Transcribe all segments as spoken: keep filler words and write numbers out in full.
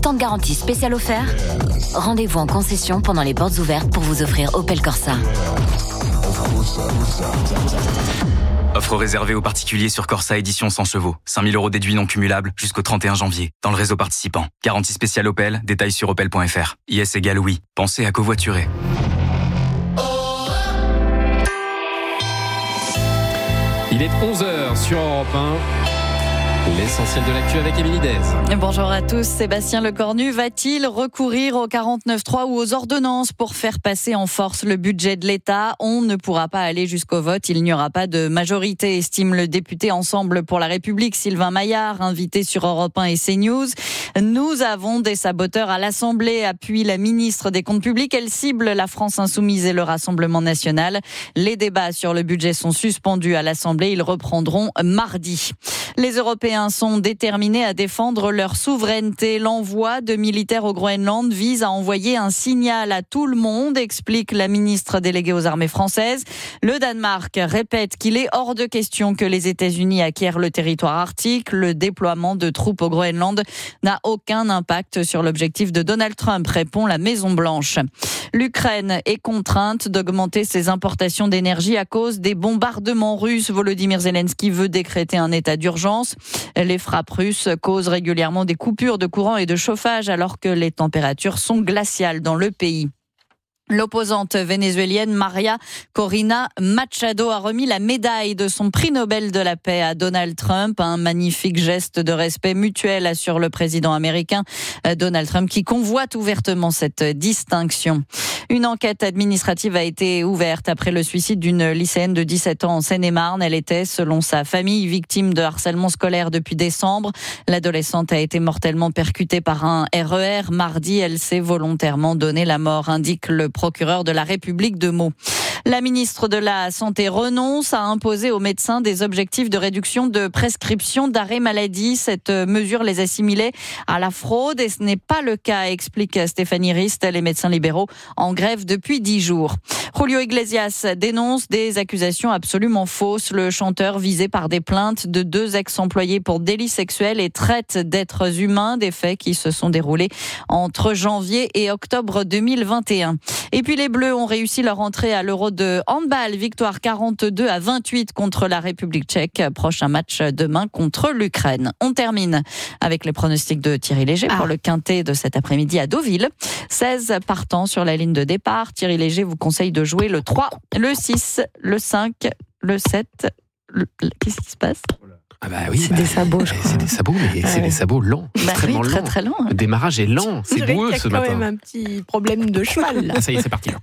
Temps de garantie spécial offert. Rendez-vous en concession pendant les portes ouvertes pour vous offrir Opel Corsa. Offre réservée aux particuliers sur Corsa édition cent chevaux. cinq mille euros déduits non cumulables jusqu'au trente et un janvier. Dans le réseau participant. Garantie spéciale Opel. Détails sur opel point f r. I S égale oui. Pensez à covoiturer. Il est onze heures sur Europe un. L'essentiel de l'actu avec Émilie Dez. Bonjour à tous. Sébastien Lecornu va-t-il recourir au quarante-neuf trois ou aux ordonnances pour faire passer en force le budget de l'État ? On ne pourra pas aller jusqu'au vote. Il n'y aura pas de majorité, estime le député Ensemble pour la République, Sylvain Maillard, invité sur Europe un et CNews. Nous avons des saboteurs à l'Assemblée, appuie la ministre des Comptes publics. Elle cible la France Insoumise et le Rassemblement national. Les débats sur le budget sont suspendus à l'Assemblée. Ils reprendront mardi. Les Européens sont déterminés à défendre leur souveraineté. L'envoi de militaires au Groenland vise à envoyer un signal à tout le monde, explique la ministre déléguée aux armées françaises. Le Danemark répète qu'il est hors de question que les États-Unis acquièrent le territoire arctique. Le déploiement de troupes au Groenland n'a aucun impact sur l'objectif de Donald Trump, répond la Maison-Blanche. L'Ukraine est contrainte d'augmenter ses importations d'énergie à cause des bombardements russes. Volodymyr Zelensky veut décréter un état d'urgence. Les frappes russes causent régulièrement des coupures de courant et de chauffage alors que les températures sont glaciales dans le pays. L'opposante vénézuélienne Maria Corina Machado a remis la médaille de son prix Nobel de la paix à Donald Trump. Un magnifique geste de respect mutuel, assure le président américain Donald Trump, qui convoite ouvertement cette distinction. Une enquête administrative a été ouverte après le suicide d'une lycéenne de dix-sept ans en Seine-et-Marne. Elle était, selon sa famille, victime de harcèlement scolaire depuis décembre. L'adolescente a été mortellement percutée par un R E R. Mardi, elle s'est volontairement donné la mort, indique le procureur de la République de Meaux. La ministre de la Santé renonce à imposer aux médecins des objectifs de réduction de prescription d'arrêt maladie. Cette mesure les assimilait à la fraude et ce n'est pas le cas, explique Stéphanie Rist, les médecins libéraux en grève depuis dix jours. Julio Iglesias dénonce des accusations absolument fausses. Le chanteur visé par des plaintes de deux ex-employés pour délits sexuels et traite d'êtres humains, des faits qui se sont déroulés entre janvier et octobre deux mille vingt et un. Et puis les Bleus ont réussi leur entrée à l'Euro de handball. Victoire quarante-deux à vingt-huit contre la République tchèque. Prochain match demain contre l'Ukraine. On termine avec les pronostics de Thierry Léger ah. pour le quintet de cet après-midi à Deauville. seize partants sur la ligne de départ. Thierry Léger vous conseille de jouer le trois, le six, le cinq, le sept. Le... Qu'est-ce qui se passe ? Ah bah oui, c'est bah, des sabots, je crois. C'est des sabots, mais c'est des sabots lents, bah extrêmement oui, très, lents. Très lent. Le démarrage est lent, c'est boueux ce matin. Il y a quand même un petit problème de cheval. Là. Ah, ça y est, c'est parti. Là.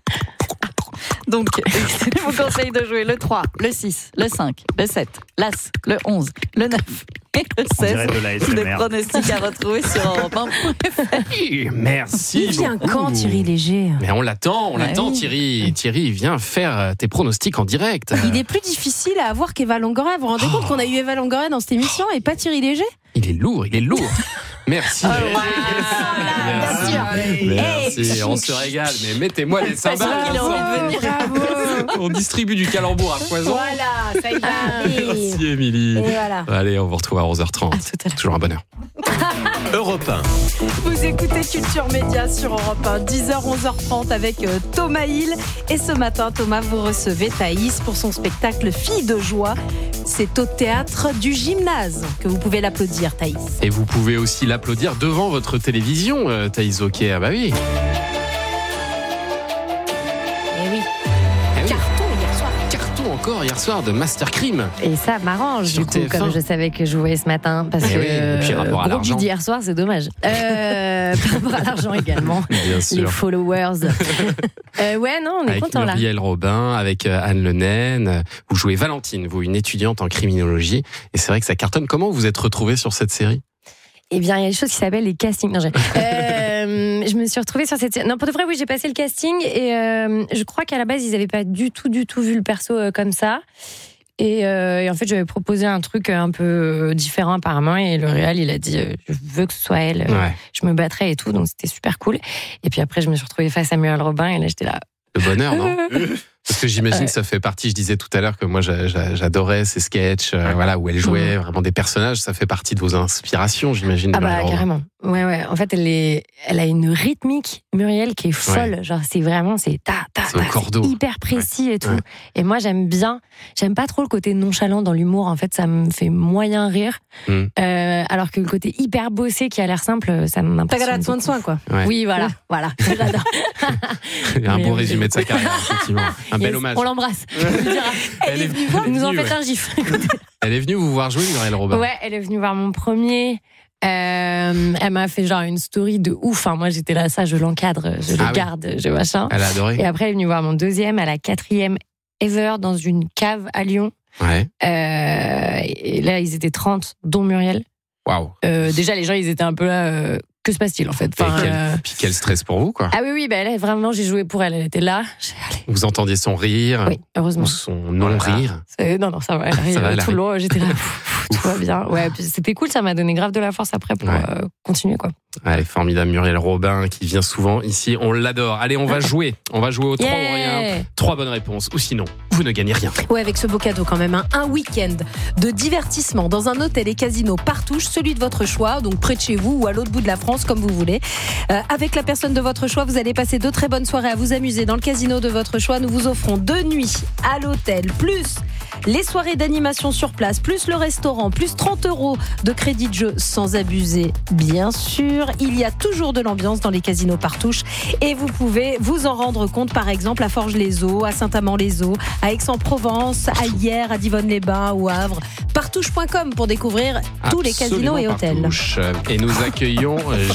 Donc, je vous conseille de jouer le trois, le six, le cinq, le sept, l'As, le onze, le neuf et le seize. Des pronostics à retrouver sur Europe un point f r. Merci. Il vient quand, Thierry Léger ? Mais on l'attend, on ah l'attend, oui. Thierry. Thierry, il vient faire tes pronostics en direct. Il est plus difficile à avoir qu'Eva Longoria. Vous vous rendez compte qu'on a eu Eva Longoria dans cette émission et pas Thierry Léger ? Il est lourd, il est lourd. Merci. Oh, wow. Merci. Merci. Merci. Hey, on se régale, mais mettez-moi les cymbales. On distribue du calembour à foison. Voilà, ça y va. Merci Émilie. Voilà. Allez, on vous retrouve à onze heures trente. Toujours un bonheur. Europe un. Vous écoutez Culture Média sur Europe un, dix heures, onze heures trente avec Thomas Hill. Et ce matin, Thomas, vous recevez Thaïs pour son spectacle Fille de joie. C'est au théâtre du Gymnase que vous pouvez l'applaudir, Thaïs. Et vous pouvez aussi l'applaudir devant votre télévision, euh, Thaïs Oké. Ah bah oui. Eh oui. Eh oui. Carton hier soir. Carton encore hier soir de Master Crime. Et ça m'arrange du coup, T F un. comme je savais que je jouais ce matin, parce Eh que oui, et puis, rapport à gros l'argent. bid hier soir, c'est dommage. Euh, par rapport à l'argent également, Bien sûr. les followers. euh, ouais, non, on est avec content là. Muriel Robin, avec Anne Le Naine. Vous jouez Valentine, vous, une étudiante en criminologie. Et c'est vrai que ça cartonne. Comment vous vous êtes retrouvée sur cette série ? Eh bien, il y a des choses qui s'appellent les castings. Non, j'ai... euh, je me suis retrouvée sur cette série. Non, pour de vrai, oui, j'ai passé le casting et euh, je crois qu'à la base, ils n'avaient pas du tout, du tout vu le perso euh, comme ça. Et, euh, et en fait, j'avais proposé un truc un peu différent apparemment et le réal, il a dit euh, je veux que ce soit elle, euh, Ouais. je me battrai et tout, donc c'était super cool. Et puis après, je me suis retrouvée face à Muriel Robin et là, j'étais là. Le bonheur, non ? Parce que j'imagine Ouais. que ça fait partie, je disais tout à l'heure que moi j'a- j'a- j'adorais ces sketchs, euh, voilà, où elle jouait Mmh. vraiment des personnages, ça fait partie de vos inspirations, j'imagine. Ah bah Muriel Robin. carrément. Ouais ouais. En fait, elle est, elle a une rythmique Muriel qui est folle. Genre c'est vraiment c'est ta ta C'est au ta, cordeau. c'est hyper précis et tout. Ouais. Et moi j'aime bien. J'aime pas trop le côté nonchalant dans l'humour. En fait, ça me fait moyen rire. Mm. Euh, alors que le côté hyper bossé qui a l'air simple, ça m'impressionne. T'as soin de beaucoup. soin, quoi. Ouais. Oui voilà voilà. J'adore. Il y a un Mais beau oui. résumé de sa carrière, effectivement. Un bel Yes, hommage. On l'embrasse. On lui dira. Elle est venue, Vous nous en ouais. faites un gif. Elle est venue vous voir jouer, Muriel Robin. Ouais, elle est venue voir mon premier. Euh, elle m'a fait genre une story de ouf. Enfin, moi, j'étais là, ça, je l'encadre, je Ah le oui. garde, je machin. Elle a adoré. Et après, elle est venue voir mon deuxième à la quatrième ever dans une cave à Lyon. Ouais. Euh, et là, ils étaient trente, dont Muriel. Waouh. Euh, déjà, les gens, ils étaient un peu là. euh, que se passe-t-il en fait Et Enfin, quel, euh, puis quel stress pour vous, quoi. Ah oui, oui, bah, elle, vraiment, j'ai joué pour elle. Elle était là. J'ai- allez. Vous entendiez son rire, Oui, heureusement. ou son non-rire. C'est- Non, non, ça va. Elle arrive va, elle tout arrive. le long, j'étais là. pff, pff, Tout va bien. Ouais, puis c'était cool. Ça m'a donné grave de la force après pour Ouais. euh, continuer, quoi. Allez, formidable Muriel Robin qui vient souvent ici, on l'adore. Allez, on va jouer. On va jouer au trois ou rien. Yeah. Trois bonnes réponses, ou sinon, vous ne gagnez rien. Ouais, avec ce beau cadeau quand même. hein. Un week-end de divertissement dans un hôtel et casino partouche, celui de votre choix, donc près de chez vous ou à l'autre bout de la France, comme vous voulez. Euh, avec la personne de votre choix, vous allez passer deux très bonnes soirées à vous amuser dans le casino de votre choix. Nous vous offrons deux nuits à l'hôtel, plus les soirées d'animation sur place, plus le restaurant, plus trente euros de crédit de jeu sans abuser, bien sûr. Il y a toujours de l'ambiance dans les casinos partouche et vous pouvez vous en rendre compte, par exemple, à Forges-les-Eaux, à Saint-Amand-les-Eaux, à Aix-en-Provence, à Hyères, à Divonne-les-Bains ou à Havre. Partouche point com pour découvrir tous les casinos Absolument et hôtels. partouche. Et nous accueillons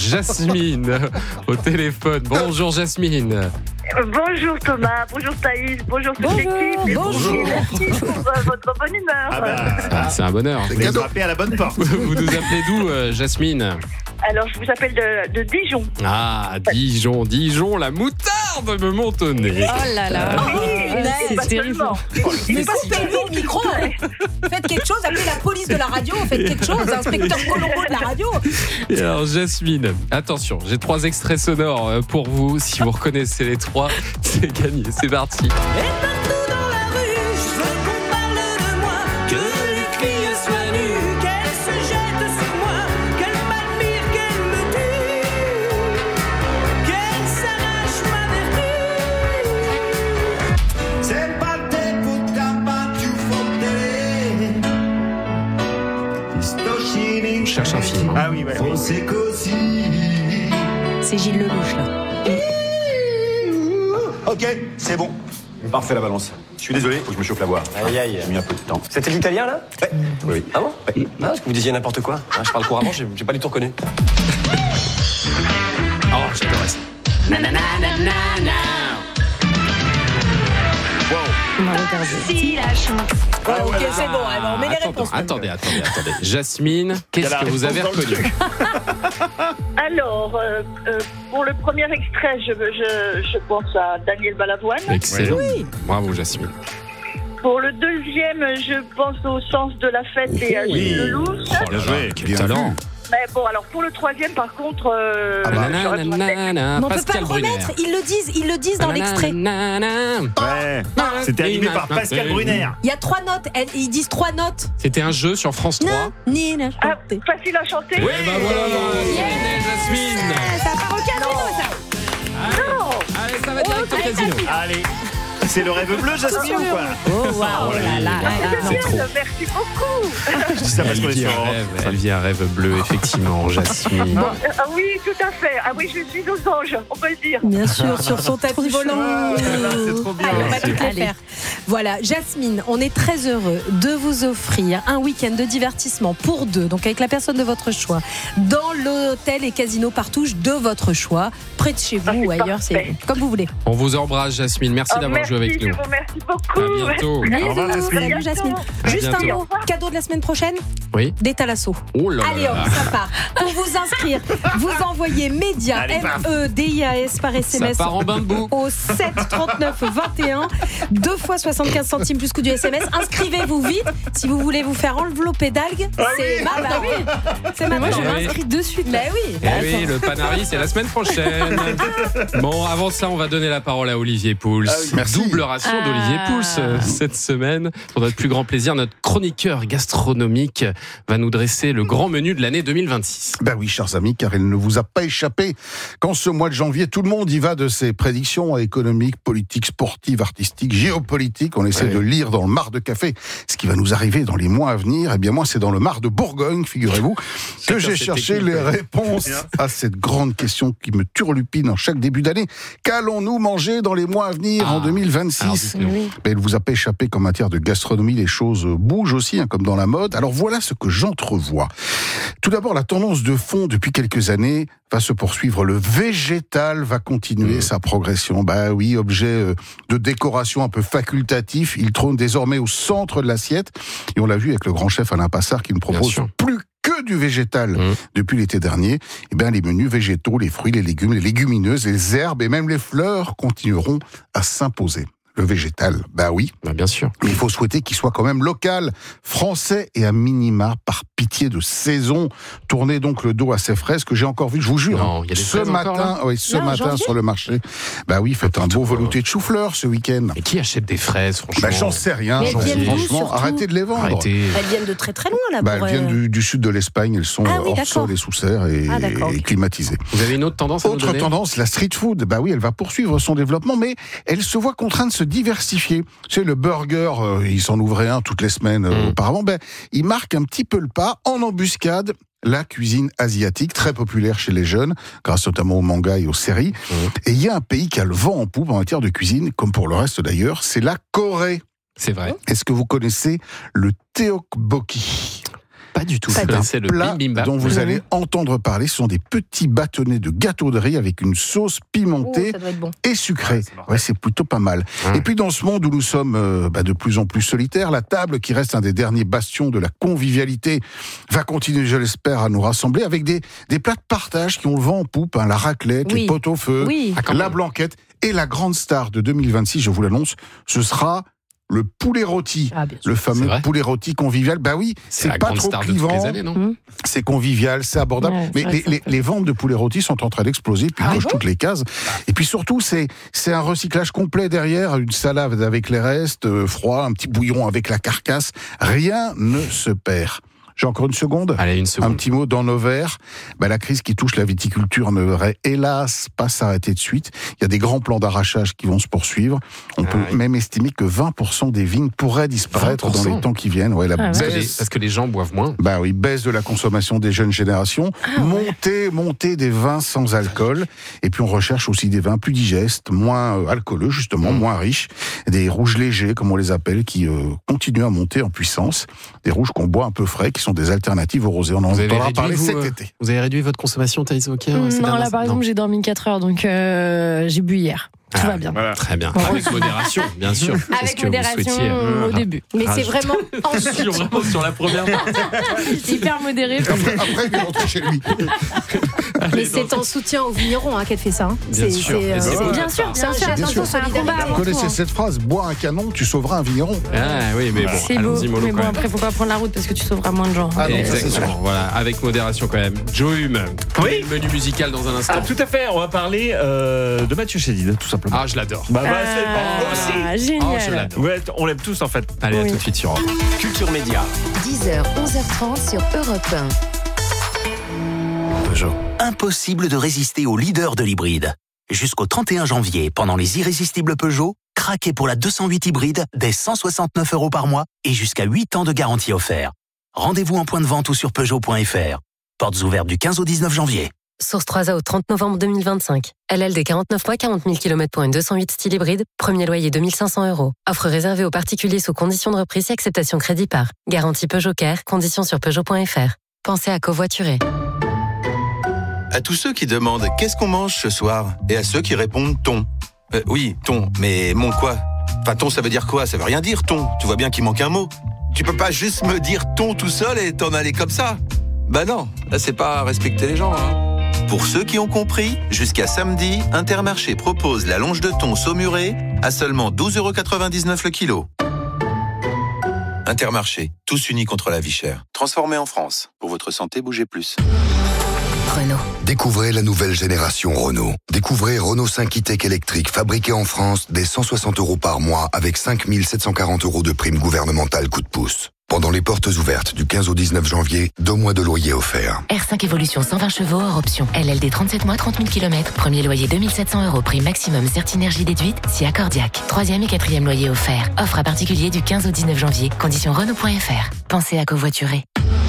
Jasmine au téléphone. Bonjour Jasmine. Bonjour Thomas, bonjour Thaïs, bonjour toute Bonjour, l'équipe. et bonjour. Merci pour euh, votre bonne humeur. Ah bah, Ah, c'est un bonheur. vous avez frappé à la bonne porte. Vous nous appelez d'où, euh, Jasmine? Alors je vous appelle de, de Dijon. Ah, Dijon, Dijon, la moutarde me monte au nez. Oh là là. Oui, c'est pas terrible. seulement. Mais coupez-lui le micro. Faites quelque chose, appelez la police de la radio, faites quelque chose, inspecteur Colombo de la radio. Et alors, Jasmine, attention, j'ai trois extraits sonores euh, pour vous. Si vous reconnaissez les trois, c'est gagné. C'est parti. C'est pas le tempo da più forte. On cherche un film. hein. Ah oui, ouais. Fosse così. C'est Gilles Lelouch là. Ok, c'est bon. Parfait la balance. Je suis désolé, faut que je me chauffe la voix. Aïe aïe. J'ai mis un peu de temps. C'était l'italien là Ouais. Oui, oui. Ah bon Ouais. Ah, parce que vous disiez n'importe quoi. Ah, je parle couramment, j'ai j'ai pas du tout reconnu. Oh, j'adorais ça. On m'a regardé. Si la chance. Ah, ok, c'est bon, alors on met les Attends, réponses. attendez, attendez, attendez. Jasmine, qu'est-ce Il y a la que vous avez réponse dans le reconnu? Alors, euh, euh, pour le premier extrait, je, je, je pense à Daniel Balavoine. Excellent. Bravo, Jasmine. Pour le deuxième, je pense au sens de la fête et à Gilles Lelouch. Oh là là, quel Bien talent. Mais bon, alors pour le troisième, par contre, euh, Ah bah, j'aurais besoin de- nanana, Mais on peut pas Pascal le Brunner. remettre, ils le disent, ils le disent dans l'extrait. Nanana. Ouais. C'était animé par Pascal Brunner. Il y a trois notes, elles- ils disent trois notes. C'était un jeu sur France trois. Nina, Ah, facile à chanter. Oui, bah voilà, c'est gagné, Jasmine. ça part au casino, ça. Allez, ça va direct au casino. Allez. C'est le rêve bleu, Jasmine, ou quoi? Oh, waouh, là, là, là, là. C'est C'est bien, trop. merci beaucoup. Je dis ça parce Elle qu'on est vit sur un Europe. rêve, elle vit un rêve bleu, effectivement, Jasmine. Euh, ah oui, tout à fait. Ah oui, je suis aux anges, on peut le dire. Bien sûr, sur son tapis volant. Ah, c'est trop bien. Ah, on va toutes les Allez. faire. Voilà, Jasmine, on est très heureux de vous offrir un week-end de divertissement pour deux, donc avec la personne de votre choix, dans l'hôtel et casino partouche de votre choix, près de chez vous Ah, c'est ou ailleurs, c'est parfait. comme vous voulez. On vous embrasse, Jasmine. Merci Ah, d'avoir merci, joué avec je nous. vous remercie beaucoup. À bientôt. Au revoir, Bisous, Jasmine. salut Jasmine. À Juste bientôt. un mot, cadeau de la semaine prochaine, Oui. des Thalasso. Oh là Allez là hop, là. ça part. Pour vous inscrire, vous envoyez média Allez, M paf. E D I A S par S M S Ça part en bain de boue. au sept trente-neuf vingt et un, deux fois soixante-quinze centimes plus coût du S M S. Inscrivez-vous vite si vous voulez vous faire envelopper d'algues. C'est Ah maintenant. C'est Moi, maintenant. je oui. m'inscris de suite. Mais oui. Eh oui, le Panari, c'est la semaine prochaine. Bon, avant ça, on va donner la parole à Olivier Pouls. Ah oui. Merci. D'où double ration ah. d'Olivier Pouls euh, cette semaine. Pour notre plus grand plaisir, notre chroniqueur gastronomique va nous dresser le grand menu de l'année deux mille vingt-six. Ben oui, chers amis, car il ne vous a pas échappé qu'en ce mois de janvier, tout le monde y va de ses prédictions économiques, politiques, sportives, artistiques, géopolitiques. On essaie ouais. de lire dans le mar de café ce qui va nous arriver dans les mois à venir. Eh bien moi, c'est dans le mar de Bourgogne, figurez-vous, que j'ai cherché les réponses à cette grande question qui me turlupine en chaque début d'année. Qu'allons-nous manger dans les mois à venir ah, en deux mille vingt-six? Oui. Ben, il ne vous a pas échappé qu'en matière de gastronomie, les choses bougent aussi, hein, comme dans la mode. Alors voilà ce que j'entrevois. Tout d'abord, la tendance de fond depuis quelques années va se poursuivre. Le végétal va continuer mmh. sa progression. Bah oui, objet de décoration un peu facultatif, il trône désormais au centre de l'assiette. Et on l'a vu avec le grand chef Alain Passard qui ne propose plus que du végétal mmh. depuis l'été dernier. Eh bien, les menus végétaux, les fruits, les légumes, les légumineuses, les herbes et même les fleurs continueront à s'imposer. Le végétal, bah oui. Bah bien sûr. Mais il faut souhaiter qu'il soit quand même local, français et à minima, par pitié de saison. Tournez donc le dos à ces fraises que j'ai encore vues, je vous jure. Non, il y a des ce matin, oui, ce non, matin sur le marché. Bah oui, faites un beau velouté de chou-fleur ce week-end. Et qui achète des fraises, franchement? Bah j'en sais rien. Mais j'en sais, franchement, d'où, arrêtez de les vendre. Arrêtez. Elles viennent de très très loin là. Bah pour elles viennent euh... du, du sud de l'Espagne. Elles sont ah, oui, hors sol et sous serre et, ah, et climatisées. Vous avez une autre tendance à Autre nous donner? tendance, la street food. Bah oui, elle va poursuivre son développement, mais elle se voit contrainte de se diversifier. C'est le burger, euh, il s'en ouvrait un toutes les semaines euh, mmh. auparavant. Ben, il marque un petit peu le pas en embuscade. La cuisine asiatique, très populaire chez les jeunes, grâce notamment au manga et aux séries. Mmh. Et il y a un pays qui a le vent en poupe en matière de cuisine, comme pour le reste d'ailleurs, c'est la Corée. C'est vrai. Est-ce que vous connaissez le tteokbokki? Pas du tout. C'est un plat dont vous allez entendre parler. Ce sont des petits bâtonnets de gâteau de riz avec une sauce pimentée oh, bon. et sucrée. Ouais, ouais, c'est plutôt pas mal. Mmh. Et puis dans ce monde où nous sommes euh, bah, de plus en plus solitaires, la table, qui reste un des derniers bastions de la convivialité, va continuer, je l'espère, à nous rassembler avec des, des plats de partage qui ont le vent en poupe. Hein, la raclette, oui. les pot au feu, oui. la blanquette. Et la grande star de deux mille vingt-six, je vous l'annonce, ce sera le poulet rôti, ah, le fameux poulet rôti convivial. Bah oui, c'est, c'est pas trop clivant, années, non mmh. c'est convivial, c'est abordable. Ouais, mais les, les, les ventes de poulet rôti sont en train d'exploser, puis ah, cochent bon toutes les cases. Et puis surtout, c'est, c'est un recyclage complet derrière, une salade avec les restes, euh, froid, un petit bouillon avec la carcasse. Rien ne se perd. J'ai encore une seconde. Allez, une seconde. Un petit mot dans nos verres. Bah, la crise qui touche la viticulture ne devrait, hélas, pas s'arrêter de suite. Il y a des grands plans d'arrachage qui vont se poursuivre. On ah, peut oui. même estimer que vingt pour cent des vignes pourraient disparaître vingt pour cent dans les temps qui viennent. Ouais, la ah, baisse, parce, que les, parce que les gens boivent moins. Bah oui, baisse de la consommation des jeunes générations. Ah, montée, ouais. montée des vins sans alcool. Et puis on recherche aussi des vins plus digestes, moins euh, alcooleux, justement, mmh. moins riches. Des rouges légers, comme on les appelle, qui euh, continuent à monter en puissance. Des rouges qu'on boit un peu frais, qui sont des alternatives au rosé. On en entendra parler vous, cet euh, été. Vous avez réduit votre consommation, Thaïs Oker? mmh, Non, là, par exemple, non. j'ai dormi quatre heures, donc euh, j'ai bu hier. Tout ah, va bien. Voilà. Très bien. Avec modération, bien sûr. Avec modération euh, au début. Mais ah, c'est je... vraiment ensuite. Sur, vraiment sur la première partie. C'est hyper modéré. Après, après, il est rentré chez lui. Allez, mais c'est en soutien aux vignerons hein, qu'elle fait ça. Hein. Bien, c'est, sûr. C'est, euh, c'est, c'est, bien sûr. Bien sûr. Bien sûr. C'est un combat. Vous connaissez cette phrase, bois un canon, tu sauveras un vigneron. Ah oui, mais bon, c'est beau. Mais bon, après, faut pas prendre la route parce que tu sauveras moins de gens. Ah, non, exactement. Voilà, avec modération quand même. Joe Hume. Oui. Le menu musical dans un instant. Ah, tout à fait. On va parler euh, de Mathieu Chédid, tout simplement. Ah, je l'adore. Bah, bah, c'est ah, aussi. Génial. Oh, je l'adore. Ouais, on l'aime tous en fait. Allez, oui. à tout de suite sur Europe. Culture Média. dix heures, onze heures trente sur Europe un. Peugeot. Impossible de résister au leader de l'hybride. Jusqu'au trente et un janvier, pendant les irrésistibles Peugeot, craquez pour la deux cent huit hybride dès cent soixante-neuf euros par mois et jusqu'à huit ans de garantie offerte. Rendez-vous en point de vente ou sur Peugeot point F R. Portes ouvertes du quinze au dix-neuf janvier. Source trois A au trente novembre deux mille vingt-cinq. L L D quarante-neuf mois, quarante mille kilomètres pour une deux cent huit style hybride. Premier loyer deux mille cinq cents euros. Offre réservée aux particuliers sous conditions de reprise et acceptation crédit par. Garantie Peugeot Care. Conditions sur Peugeot point F R. Pensez à covoiturer. À tous ceux qui demandent qu'est-ce qu'on mange ce soir et à ceux qui répondent thon. Euh, oui, thon, mais mon quoi? Enfin, thon, ça veut dire quoi? Ça veut rien dire, thon. Tu vois bien qu'il manque un mot. Tu peux pas juste me dire thon tout seul et t'en aller comme ça. Bah non, là c'est pas respecter les gens, hein. Pour ceux qui ont compris, jusqu'à samedi, Intermarché propose la longe de thon saumurée à seulement douze euros quatre-vingt-dix-neuf le kilo. Intermarché, tous unis contre la vie chère. Transformé en France. Pour votre santé, bougez plus. Renault. Découvrez la nouvelle génération Renault. Découvrez Renault cinq e-Tech électrique fabriqué en France dès cent soixante euros par mois avec cinq mille sept cent quarante euros de prime gouvernementale coup de pouce. Pendant les portes ouvertes du quinze au dix-neuf janvier, deux mois de loyer offerts. R cinq Evolution cent vingt chevaux hors option. L L D trente-sept mois, trente mille kilomètres. Premier loyer deux mille sept cents euros. Prime maximum Certinergie déduite si accordiaque. Troisième et quatrième loyer offert. Offre à particulier du quinze au dix-neuf janvier. Conditions Renault point F R. Pensez à covoiturer.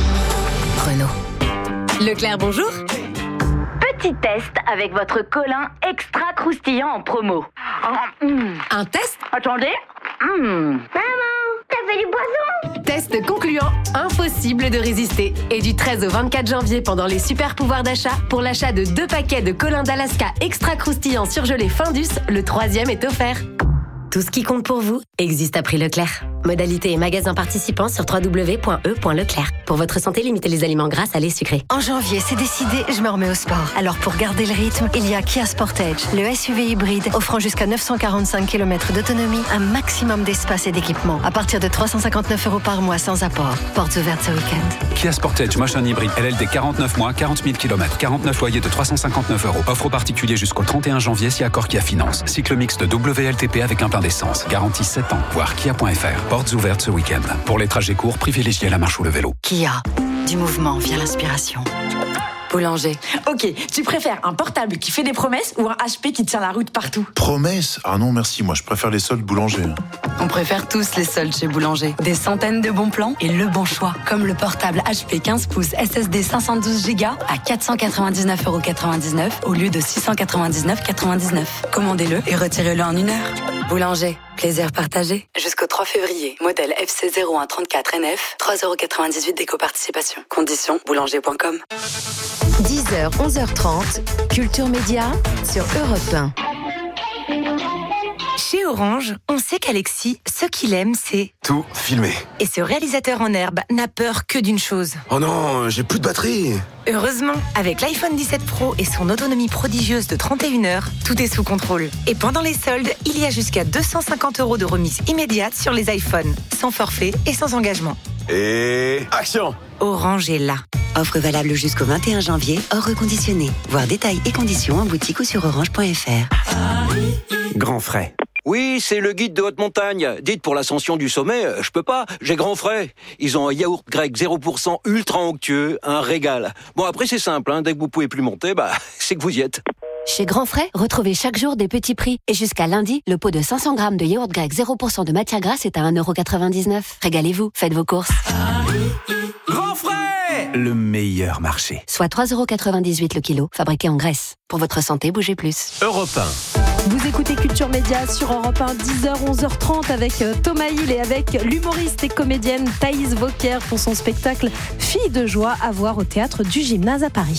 Renault. Leclerc, bonjour. Petit test avec votre colin extra croustillant en promo. Un test? Attendez. Mmh. Maman, t'as fait du poisson? Test concluant, impossible de résister. Et du treize au vingt-quatre janvier, pendant les super pouvoirs d'achat, pour l'achat de deux paquets de colin d'Alaska extra croustillant surgelé Findus, le troisième est offert. Tout ce qui compte pour vous existe à prix Leclerc. Modalité et magasins participants sur w w w point e point leclerc. Pour votre santé, limitez les aliments gras, salés, sucrés. En janvier, c'est décidé, je me remets au sport. Alors pour garder le rythme, il y a Kia Sportage, le S U V hybride offrant jusqu'à neuf cent quarante-cinq kilomètres d'autonomie, un maximum d'espace et d'équipement, à partir de trois cent cinquante-neuf euros par mois sans apport. Portes ouvertes ce week-end. Kia Sportage, machin hybride, L L D quarante-neuf mois, quarante mille kilomètres, quarante-neuf loyers de trois cent cinquante-neuf euros. Offre aux particuliers jusqu'au trente et un janvier si accord Kia Finance. Cycle mixte W L T P avec un plein d'essence. Garantie sept ans. Voir kia point f r. Portes ouvertes ce week-end. Pour les trajets courts, privilégiez la marche ou le vélo. Kia, du mouvement via l'inspiration. Boulanger. Ok, tu préfères un portable qui fait des promesses ou un H P qui tient la route partout? Promesses? Ah non, merci, moi je préfère les soldes Boulanger. On préfère tous les soldes chez Boulanger. Des centaines de bons plans et le bon choix. Comme le portable H P quinze pouces S S D cinq cent douze giga à quatre cent quatre-vingt-dix-neuf euros quatre-vingt-dix-neuf au lieu de six cent quatre-vingt-dix-neuf euros quatre-vingt-dix-neuf. Commandez-le et retirez-le en une heure. Boulanger, plaisir partagé. Jusqu'au trois février, modèle F C zéro un trente-quatre N F, trois euros quatre-vingt-dix-huit d'éco-participation. Conditions, boulanger point com. dix heures, onze heures trente, Culture Média sur Europe un. Chez Orange, on sait qu'Alexis, ce qu'il aime, c'est... Tout filmé. Et ce réalisateur en herbe n'a peur que d'une chose. Oh non, j'ai plus de batterie. Heureusement, avec l'iPhone dix-sept Pro et son autonomie prodigieuse de trente et une heures, tout est sous contrôle. Et pendant les soldes, il y a jusqu'à deux cent cinquante euros de remise immédiate sur les iPhones, sans forfait et sans engagement. Et... action! Orange est là. Offre valable jusqu'au vingt et un janvier, hors reconditionné. Voir détails et conditions en boutique ou sur orange point f r. Grand frais. Oui, c'est le guide de haute montagne. Dites pour l'ascension du sommet, je peux pas, j'ai grand frais. Ils ont un yaourt grec zéro pour cent ultra onctueux, un régal. Bon, après c'est simple, hein, dès que vous pouvez plus monter, bah c'est que vous y êtes. Chez Grand Frais, retrouvez chaque jour des petits prix. Et jusqu'à lundi, le pot de cinq cents grammes de yaourt grec zéro pour cent de matière grasse est à un euro quatre-vingt-dix-neuf. Régalez-vous, faites vos courses. Grand frais! Le meilleur marché. Soit trois euros quatre-vingt-dix-huit le kilo, fabriqué en Grèce. Pour votre santé, bougez plus. Europe un. Vous écoutez Culture Média sur Europe un, dix heures, onze heures trente avec Thomas Hill et avec l'humoriste et comédienne Thaïs Vauquier pour son spectacle Fille de joie à voir au théâtre du Gymnase à Paris.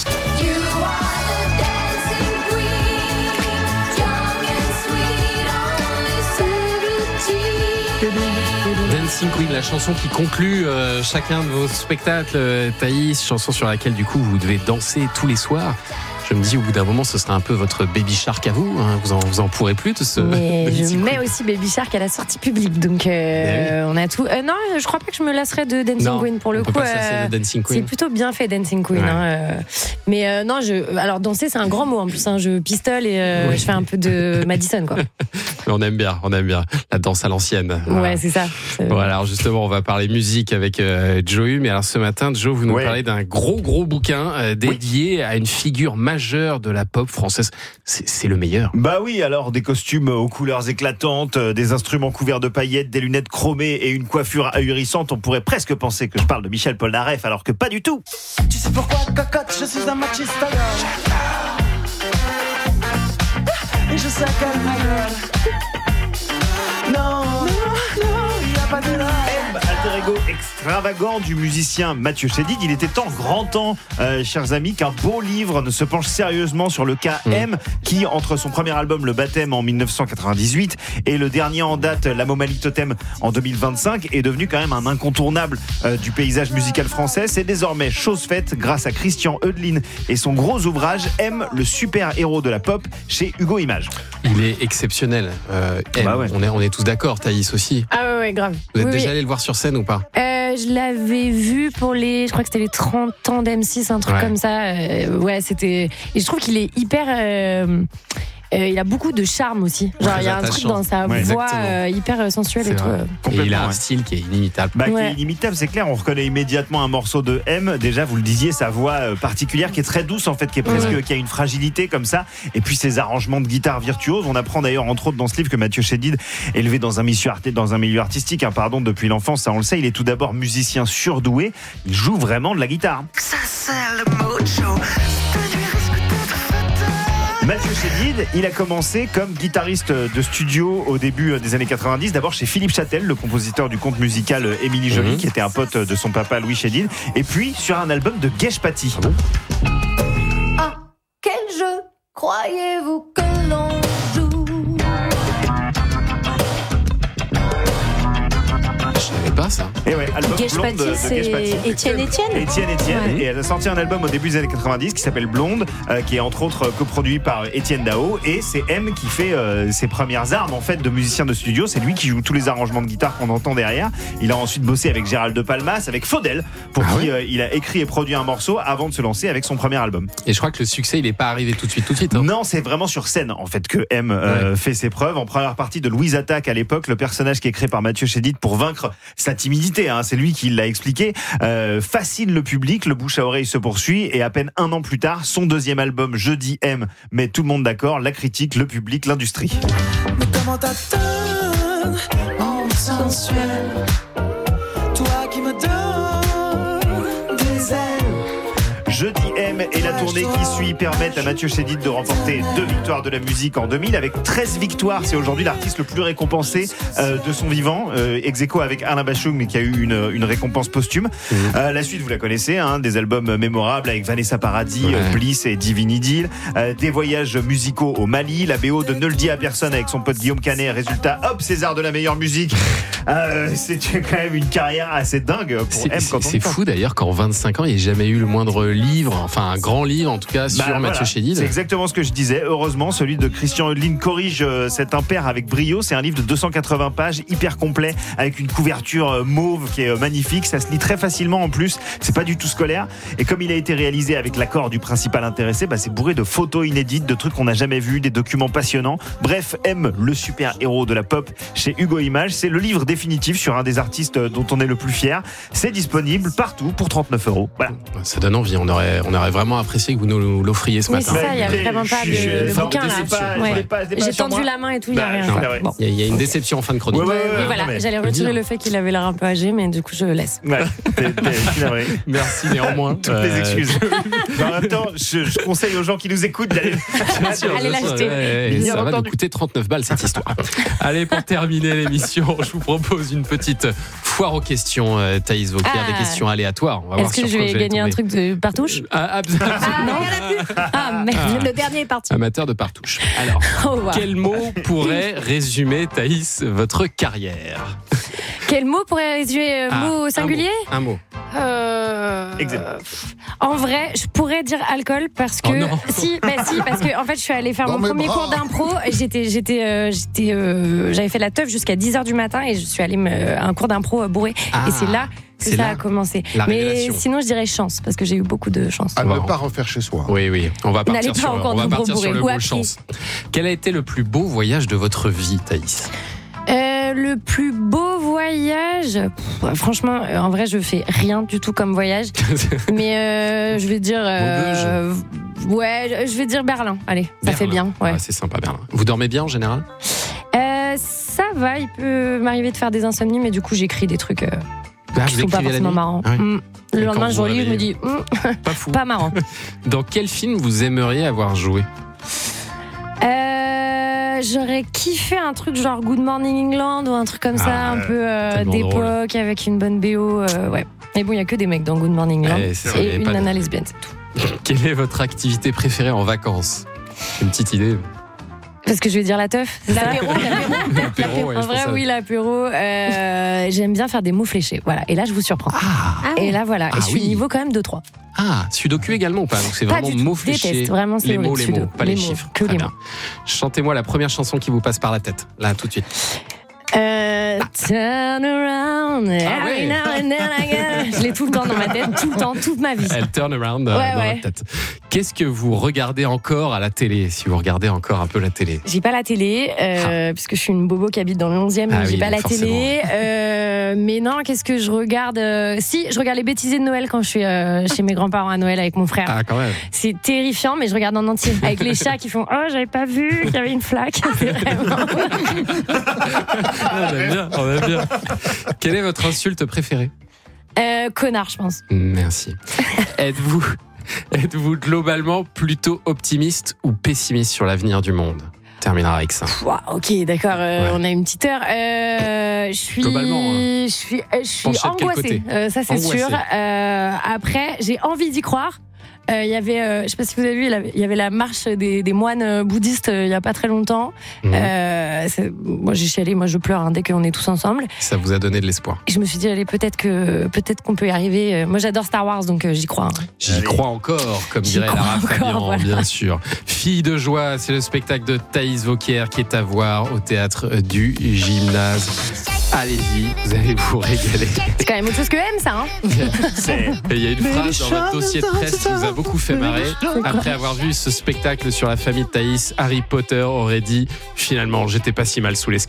Dancing Queen, la chanson qui conclut euh, chacun de vos spectacles, euh, Thaïs, chanson sur laquelle du coup vous devez danser tous les soirs. Je me dis au bout d'un moment ce sera un peu votre Baby Shark à vous, hein. vous, en, vous en pourrez plus de ce. Mais je mets aussi Baby Shark à la sortie publique, donc euh, oui. on a tout. Euh, non, je crois pas que je me lasserai de Dancing non, Queen pour le on coup. Peut pas euh, de Dancing Queen. C'est plutôt bien fait Dancing Queen. Ouais. Hein, euh, mais euh, non, je. Alors danser c'est un grand mot en plus. Hein, je pistole et euh, oui. je fais un peu de Madison quoi. Mais on aime bien, on aime bien la danse à l'ancienne. Voilà. Ouais, c'est ça. C'est... Bon, alors justement, on va parler musique avec euh, Joe. Mais alors ce matin, Joe, vous nous ouais. parlez d'un gros gros bouquin euh, dédié oui. à une figure majeure de la pop française. C'est, c'est le meilleur. Bah oui, alors des costumes aux couleurs éclatantes, des instruments couverts de paillettes, des lunettes chromées et une coiffure ahurissante. On pourrait presque penser que je parle de Michel Polnareff, alors que pas du tout. Tu sais pourquoi, cocotte, je suis un machiste. Et je sais qu'elle ma gueule. Non, non, non, il n'y a pas de là. Alter ego extravagant du musicien Mathieu Chédid. Il était temps, grand temps, euh, chers amis, qu'un beau livre ne se penche sérieusement sur le cas M, mmh. qui, entre son premier album Le Baptême en dix-neuf cent quatre-vingt-dix-huit et le dernier en date, La Momalie Totem en deux mille vingt-cinq, est devenu quand même un incontournable euh, du paysage musical français. C'est désormais chose faite grâce à Christian Eudeline et son gros ouvrage M, le super-héros de la pop, chez Hugo Images. Il est exceptionnel. Euh, M, bah ouais. on, est, on est tous d'accord, Thaïs aussi. Ah ouais, ouais, grave. Vous êtes Oui, déjà oui. allé le voir sur scène ou pas? Euh, je l'avais vu pour les, je crois que c'était les trente ans d'M six, un truc Ouais. comme ça. Euh, ouais, c'était. Et je trouve qu'il est hyper. Euh, euh, il a beaucoup de charme aussi. Genre, Très il y a un truc attachant. dans sa Ouais, voix exactement. euh, hyper sensuelle C'est et tout. vrai. euh. Et il a un ouais. style qui est inimitable. Bah, qui Ouais. est inimitable, c'est clair. On reconnaît immédiatement un morceau de M. Déjà, vous le disiez, sa voix euh, particulière qui est très douce en fait, qui est presque, Ouais. qui a une fragilité comme ça. Et puis ses arrangements de guitare virtuose. On apprend d'ailleurs entre autres dans ce livre que Mathieu Chédid, élevé dans un milieu, arti- dans un milieu artistique, hein, pardon, depuis l'enfance, ça on le sait, il est tout d'abord musicien surdoué. Il joue vraiment de la guitare. Ça c'est le mojo. Mathieu Chédid, il a commencé comme guitariste de studio au début des années quatre-vingt-dix, d'abord chez Philippe Châtel, le compositeur du conte musical Émilie Joly, Mhm. qui était un pote de son papa Louis Chédid, et puis sur un album de Guèche Paty. Ah, quel jeu croyez-vous que l'on joue? Je savais pas ça. Et ouais, album Guèche Blonde Paty, de c'est Guèche Paty. Étienne Étienne Étienne Étienne, Ouais. et elle a sorti un album au début des années quatre-vingt-dix qui s'appelle Blonde, euh, qui est entre autres coproduit par Étienne Dao, et c'est M qui fait euh, ses premières armes en fait de musicien de studio. C'est lui qui joue tous les arrangements de guitare qu'on entend derrière. Il a ensuite bossé avec Gérald de Palmas, avec Faudel, pour Ah qui ouais euh, il a écrit et produit un morceau avant de se lancer avec son premier album. Et je crois que le succès, il n'est pas arrivé tout de suite, tout de suite. hein. Non, c'est vraiment sur scène en fait que M euh, fait ses preuves. En première partie de Louise Attaque à l'époque, le personnage qui est créé par Mathieu Chédid pour vaincre sa timidité, hein, c'est lui qui l'a expliqué, euh, fascine le public, le bouche à oreille se poursuit, et à peine un an plus tard, son deuxième album Je dis M met tout le monde d'accord, la critique, le public, l'industrie. Mais comment t'attends en sensuel? Toi qui me donnes des ailes. Je dis M et la tournée qui suit permettent à Mathieu Chédid de remporter deux victoires de la musique en deux mille. Avec treize victoires, c'est aujourd'hui l'artiste le plus récompensé euh, de son vivant, euh, ex aequo avec Alain Bachung, mais qui a eu une, une récompense posthume. Mmh. Euh, la suite, vous la connaissez, hein, des albums mémorables avec Vanessa Paradis, Ouais. euh, Bliss et Divine Idyll, euh, des voyages musicaux au Mali, la B O de Ne le dis à personne avec son pote Guillaume Canet. Résultat, hop, César de la meilleure musique. Euh, c'est quand même une carrière assez dingue pour C'est M c'est- quand on c'est y pense. fou d'ailleurs qu'en vingt-cinq ans, il n'y ait jamais eu le moindre livre, enfin un grand livre en tout cas, sur Bah, Mathieu voilà. Chédid. C'est exactement ce que je disais. Heureusement, celui de Christian Eudeline corrige euh, cet impair avec brio. C'est un livre de deux cent quatre-vingts pages, hyper complet, avec une couverture euh, mauve qui est euh, magnifique. Ça se lit très facilement en plus. C'est pas du tout scolaire. Et comme il a été réalisé avec l'accord du principal intéressé, bah, c'est bourré de photos inédites, de trucs qu'on n'a jamais vus, des documents passionnants. Bref, M, le super héros de la pop chez Hugo Images. C'est le livre définitif sur un des artistes dont on est le plus fier. C'est disponible partout pour trente-neuf euros. Voilà. Ça donne envie, on aurait, on aurait vraiment apprécié que vous nous l'offriez ce Oui, matin. c'est ça, il n'y a écoutez, vraiment pas je de, suis- de enfin, bouquin je là. sais pas, je Ouais. l'ai pas- je l'ai pas J'ai sur tendu moi. la main et tout, il n'y a Bah, rien. non. Ouais. Ouais. Bon. Il y, a- il y a une déception en fin de chronique. Ouais, ouais, ouais, Oui, ouais, voilà, non, mais- j'allais faut le retirer dire. le fait qu'il avait l'air un peu âgé, mais du coup, je laisse. Ouais, t'es- t'es- je suis navré. Merci néanmoins. Toutes les Euh, excuses. Mais en même temps, je, je conseille aux gens qui nous écoutent d'aller. Bien sûr, Allez bien sûr, l'acheter. ouais, Bien ça va nous entendu. coûter trente-neuf balles cette histoire. Allez, pour terminer l'émission, je vous propose une petite foire aux questions, euh, Thaïs Vauquier, Ah. des questions aléatoires. On va voir Est-ce que sur je quoi vais vous allez gagner un tomber. truc de partouche Ah, abs- absolument. Ah merde, le dernier est parti. Amateur de partouche. Alors, Oh, wow. quel mot pourrait résumer, Thaïs, votre carrière? Quel mot pourrait résumer euh, Ah, mot au singulier Un mot. Euh, Exemple. En vrai, je pourrais dire alcool parce que Oh non. si, bah si, parce que en fait, je suis allée faire Dans mon mes premier bras. cours d'impro. et J'étais, j'étais, euh, j'étais, euh, j'avais fait la teuf jusqu'à dix heures du matin et je suis allée me, à un cours d'impro euh, bourré. Ah, et c'est là que c'est ça là a commencé. la Mais révélation. sinon, je dirais chance parce que j'ai eu beaucoup de chance. À Wow. ne pas refaire chez soi. Oui, oui. On va N'allez partir pas sur, encore on va nous partir sur bourrer. le Ou mot à pied. chance. Quel a été le plus beau voyage de votre vie, Thaïs? Euh, le plus beau voyage, pff, franchement, euh, en vrai, je fais rien du tout comme voyage. Mais euh, je vais dire, euh, ouais, je vais dire Berlin. Allez, ça fait bien. Ouais. Ah, c'est sympa, Berlin. Vous dormez bien en général? Euh, ça va, il peut m'arriver de faire des insomnies, mais du coup, j'écris des trucs euh, Ah, qui vous sont pas écrivez la forcément nuit? marrants. Ah oui. Mm. Le Et lendemain, quand je vous relis, je me réveillez dis, mm, Pas fou. pas marrant. Dans quel film vous aimeriez avoir joué? Euh, j'aurais kiffé un truc genre Good Morning England ou un truc comme ça, Ah, un peu euh, tellement d'époque avec une bonne B O. euh, ouais. Mais bon, il y a que des mecs dans Good Morning England Ouais, c'est vrai, et une pas de- nana lesbienne, c'est tout. Quelle est votre activité préférée en vacances? Une petite idée. Parce que je vais dire la teuf. c'est ça L'apéro, l'apéro. L'apéro, ouais, En je vrai, pense à- oui, l'apéro. Euh, j'aime bien faire des mots fléchés. Voilà. Et là, je vous surprends. Et là, voilà. Ah et je suis oui. niveau quand même deux trois. Ah, sudoku également ou pas? Donc c'est Pas vraiment du tout. mots fléchés. Déteste, vraiment, c'est les mots, horrible, les sudo. mots, pas les, Les mots, chiffres. que Très les bien. mots. Chantez-moi la première chanson qui vous passe par la tête, là, tout de suite. Euh, Turn around every now and then again. Je l'ai tout le temps dans ma tête, tout le temps, toute ma vie. Elle turn around euh, Ouais, dans ouais. votre tête. Qu'est-ce que vous regardez encore à la télé, si vous regardez encore un peu la télé? J'ai pas la télé, euh, puisque je suis une bobo qui habite dans le onzième, Ah donc j'ai oui, pas la forcément. télé. Euh, mais non, qu'est-ce que je regarde euh, Si, je regarde les bêtisiers de Noël quand je suis euh, chez mes grands-parents à Noël avec mon frère. Ah, quand même. C'est terrifiant, mais je regarde en entier. Avec les chats qui font « Oh, j'avais pas vu qu'il y avait une flaque. » C'est vraiment... On aime bien, on aime bien. Quelle est votre insulte préférée? Euh, connard, je pense. Merci. Êtes-vous, êtes-vous globalement plutôt optimiste ou pessimiste sur l'avenir du monde? On terminera avec ça. Wow, ok, d'accord, euh, Ouais. on a une petite heure. Euh, je suis, Globalement, hein. je suis, euh, je suis Penchez de quel angoissée. côté Euh, ça c'est Angoissée. sûr. Euh, après, j'ai envie d'y croire. Euh, Il y avait, euh, je sais pas si vous avez vu, il y avait- il y avait la marche des, des moines euh, bouddhistes euh, il y a pas très longtemps. Mmh. Euh, c'est- moi j'ai chialé, moi je pleure hein, dès qu'on est tous ensemble. Ça vous a donné de l'espoir? Et je me suis dit allez peut-être que peut-être qu'on peut y arriver. Euh, Moi j'adore Star Wars donc euh, j'y crois. hein. J'y crois encore, comme J'y dirait crois Lara encore, Fabian, voilà. bien sûr. Fille de joie, c'est le spectacle de Thaïs Vauquier qui est à voir au théâtre du Gymnase. Allez-y, vous allez vous régaler. C'est quand même autre chose que M ça. Hein. Et il y a une phrase dans votre dossier de presse qui vous a beaucoup fait marrer. quoi Après avoir vu ce spectacle sur la famille de Thaïs, Harry Potter aurait dit « Finalement, j'étais pas si mal sous l'escalier. »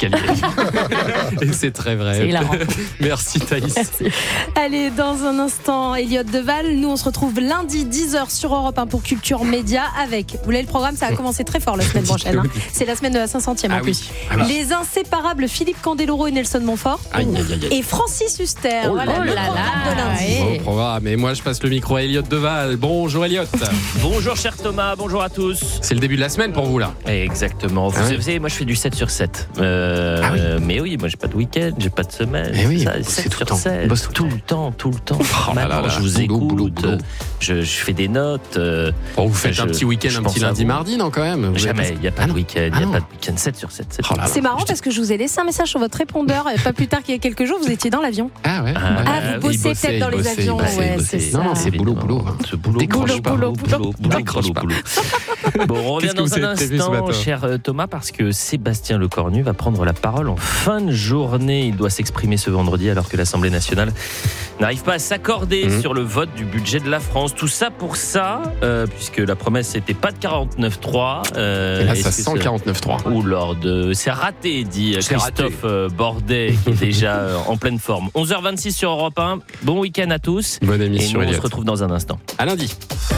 Et c'est très vrai. C'est hilarant. Merci Thaïs. Allez, dans un instant, Elliot Deval. Nous, on se retrouve lundi dix heures sur Europe un pour Culture Média avec, vous voulez le programme, ça a commencé très fort la semaine prochaine. hein. C'est la semaine de la cinq centième en Ah oui. plus. Ah oui. Les inséparables Philippe Candeloro et Nelson Montfort. Aïe, aïe, aïe, aïe. Et Francis Huster. Oh là voilà le là programme de lundi. Bon programme. Et moi, je passe le micro à Elliot Deval. Bonjour Elliot. Bonjour cher Thomas, bonjour à tous. C'est le début de la semaine pour vous là. Exactement. Vous Ah ouais. savez, moi je fais du sept sur sept. Euh, Ah oui. Mais oui, moi j'ai pas de week-end, j'ai pas de semaine. Eh oui, Ça, vous sept bossez tout sur le temps. sept, Vous bossez tout le temps, tout le temps. Oh là Maintenant, là là, je vous boulot, écoute, boulot, boulot. Je, je fais des notes. euh, Bon, vous faites je- un petit week-end, je un pense petit à lundi, vous. mardi, non quand même? Vous Jamais, avez il n'y a pas Ah de non. week-end, il Ah n'y a non. pas de week-end sept sur sept. Oh là là. C'est marrant parce que je vous ai laissé un message sur votre répondeur et pas plus tard qu'il y a quelques jours, vous étiez dans l'avion. Ah ouais. Ah, Ah, vous oui, bossez il bossait, peut-être dans il les bossait, avions. il bossait, Ouais, il c'est bossait. ça. Non, non, c'est boulot, boulot. hein. Ce boulot, Décroche boulot, pas. boulot, boulot, boulot, boulot. boulot, Décroche boulot, pas. boulot. Bon, on revient Qu'est-ce que dans vous un avez prévu ce instant, matin cher euh, Thomas, parce que Sébastien Lecornu va prendre la parole en fin de journée. Il doit s'exprimer ce vendredi alors que l'Assemblée nationale n'arrive pas à s'accorder Mmh. sur le vote du budget de la France. Tout ça pour ça, euh, puisque la promesse n'était pas de quarante-neuf trois. Euh, Et là, est-ce ça que sent c'est- quarante-neuf trois. Ou lors de... C'est raté, dit C'est raté. Christophe euh, Bordet, qui est déjà euh, en pleine forme. onze heures vingt-six sur Europe un. Bon week-end à tous. Bonne Et émission, nous, on Elliot. se retrouve dans un instant. À lundi.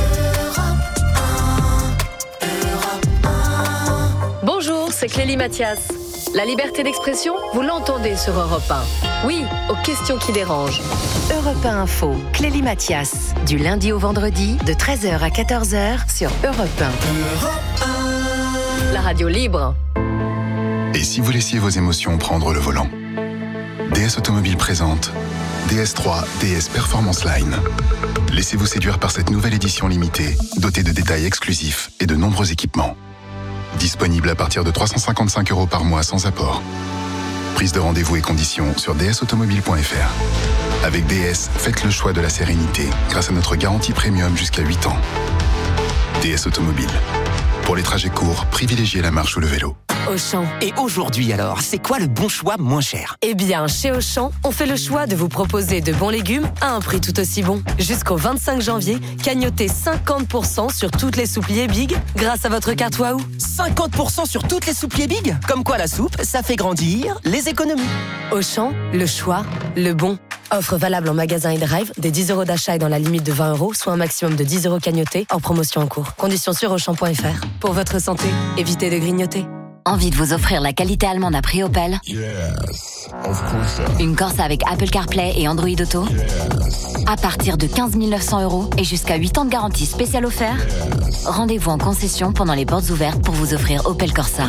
Bonjour, c'est Clélie Mathias. La liberté d'expression, vous l'entendez sur Europe un. Oui, aux questions qui dérangent. Europe un Info, Clélie Mathias. Du lundi au vendredi, de treize heures à quatorze heures sur Europe un. La radio libre. Et si vous laissiez vos émotions prendre le volant? D S Automobile présente D S trois D S Performance Line. Laissez-vous séduire par cette nouvelle édition limitée, dotée de détails exclusifs et de nombreux équipements. Disponible à partir de trois cent cinquante-cinq euros par mois sans apport. Prise de rendez-vous et conditions sur d s automobile point f r. Avec D S, faites le choix de la sérénité grâce à notre garantie premium jusqu'à huit ans. D S Automobile. Pour les trajets courts, privilégiez la marche ou le vélo. Auchan. Et aujourd'hui alors, c'est quoi le bon choix moins cher? Eh bien, chez Auchan, on fait le choix de vous proposer de bons légumes à un prix tout aussi bon. Jusqu'au vingt-cinq janvier, cagnotez cinquante pour cent sur toutes les soupliers Big grâce à votre carte Waouh. cinquante pour cent sur toutes les soupliers Big? Comme quoi la soupe, ça fait grandir les économies. Auchan, le choix, le bon. Offre valable en magasin et drive, des dix euros d'achat et dans la limite de vingt euros, soit un maximum de dix euros cagnotés, en promotion en cours. Conditions sur auchan point f r. Pour votre santé, évitez de grignoter. Envie de vous offrir la qualité allemande à prix Opel? Une Corsa avec Apple CarPlay et Android Auto? À partir de quinze mille neuf cents euros et jusqu'à huit ans de garantie spéciale offert? Rendez-vous en concession pendant les portes ouvertes pour vous offrir Opel Corsa.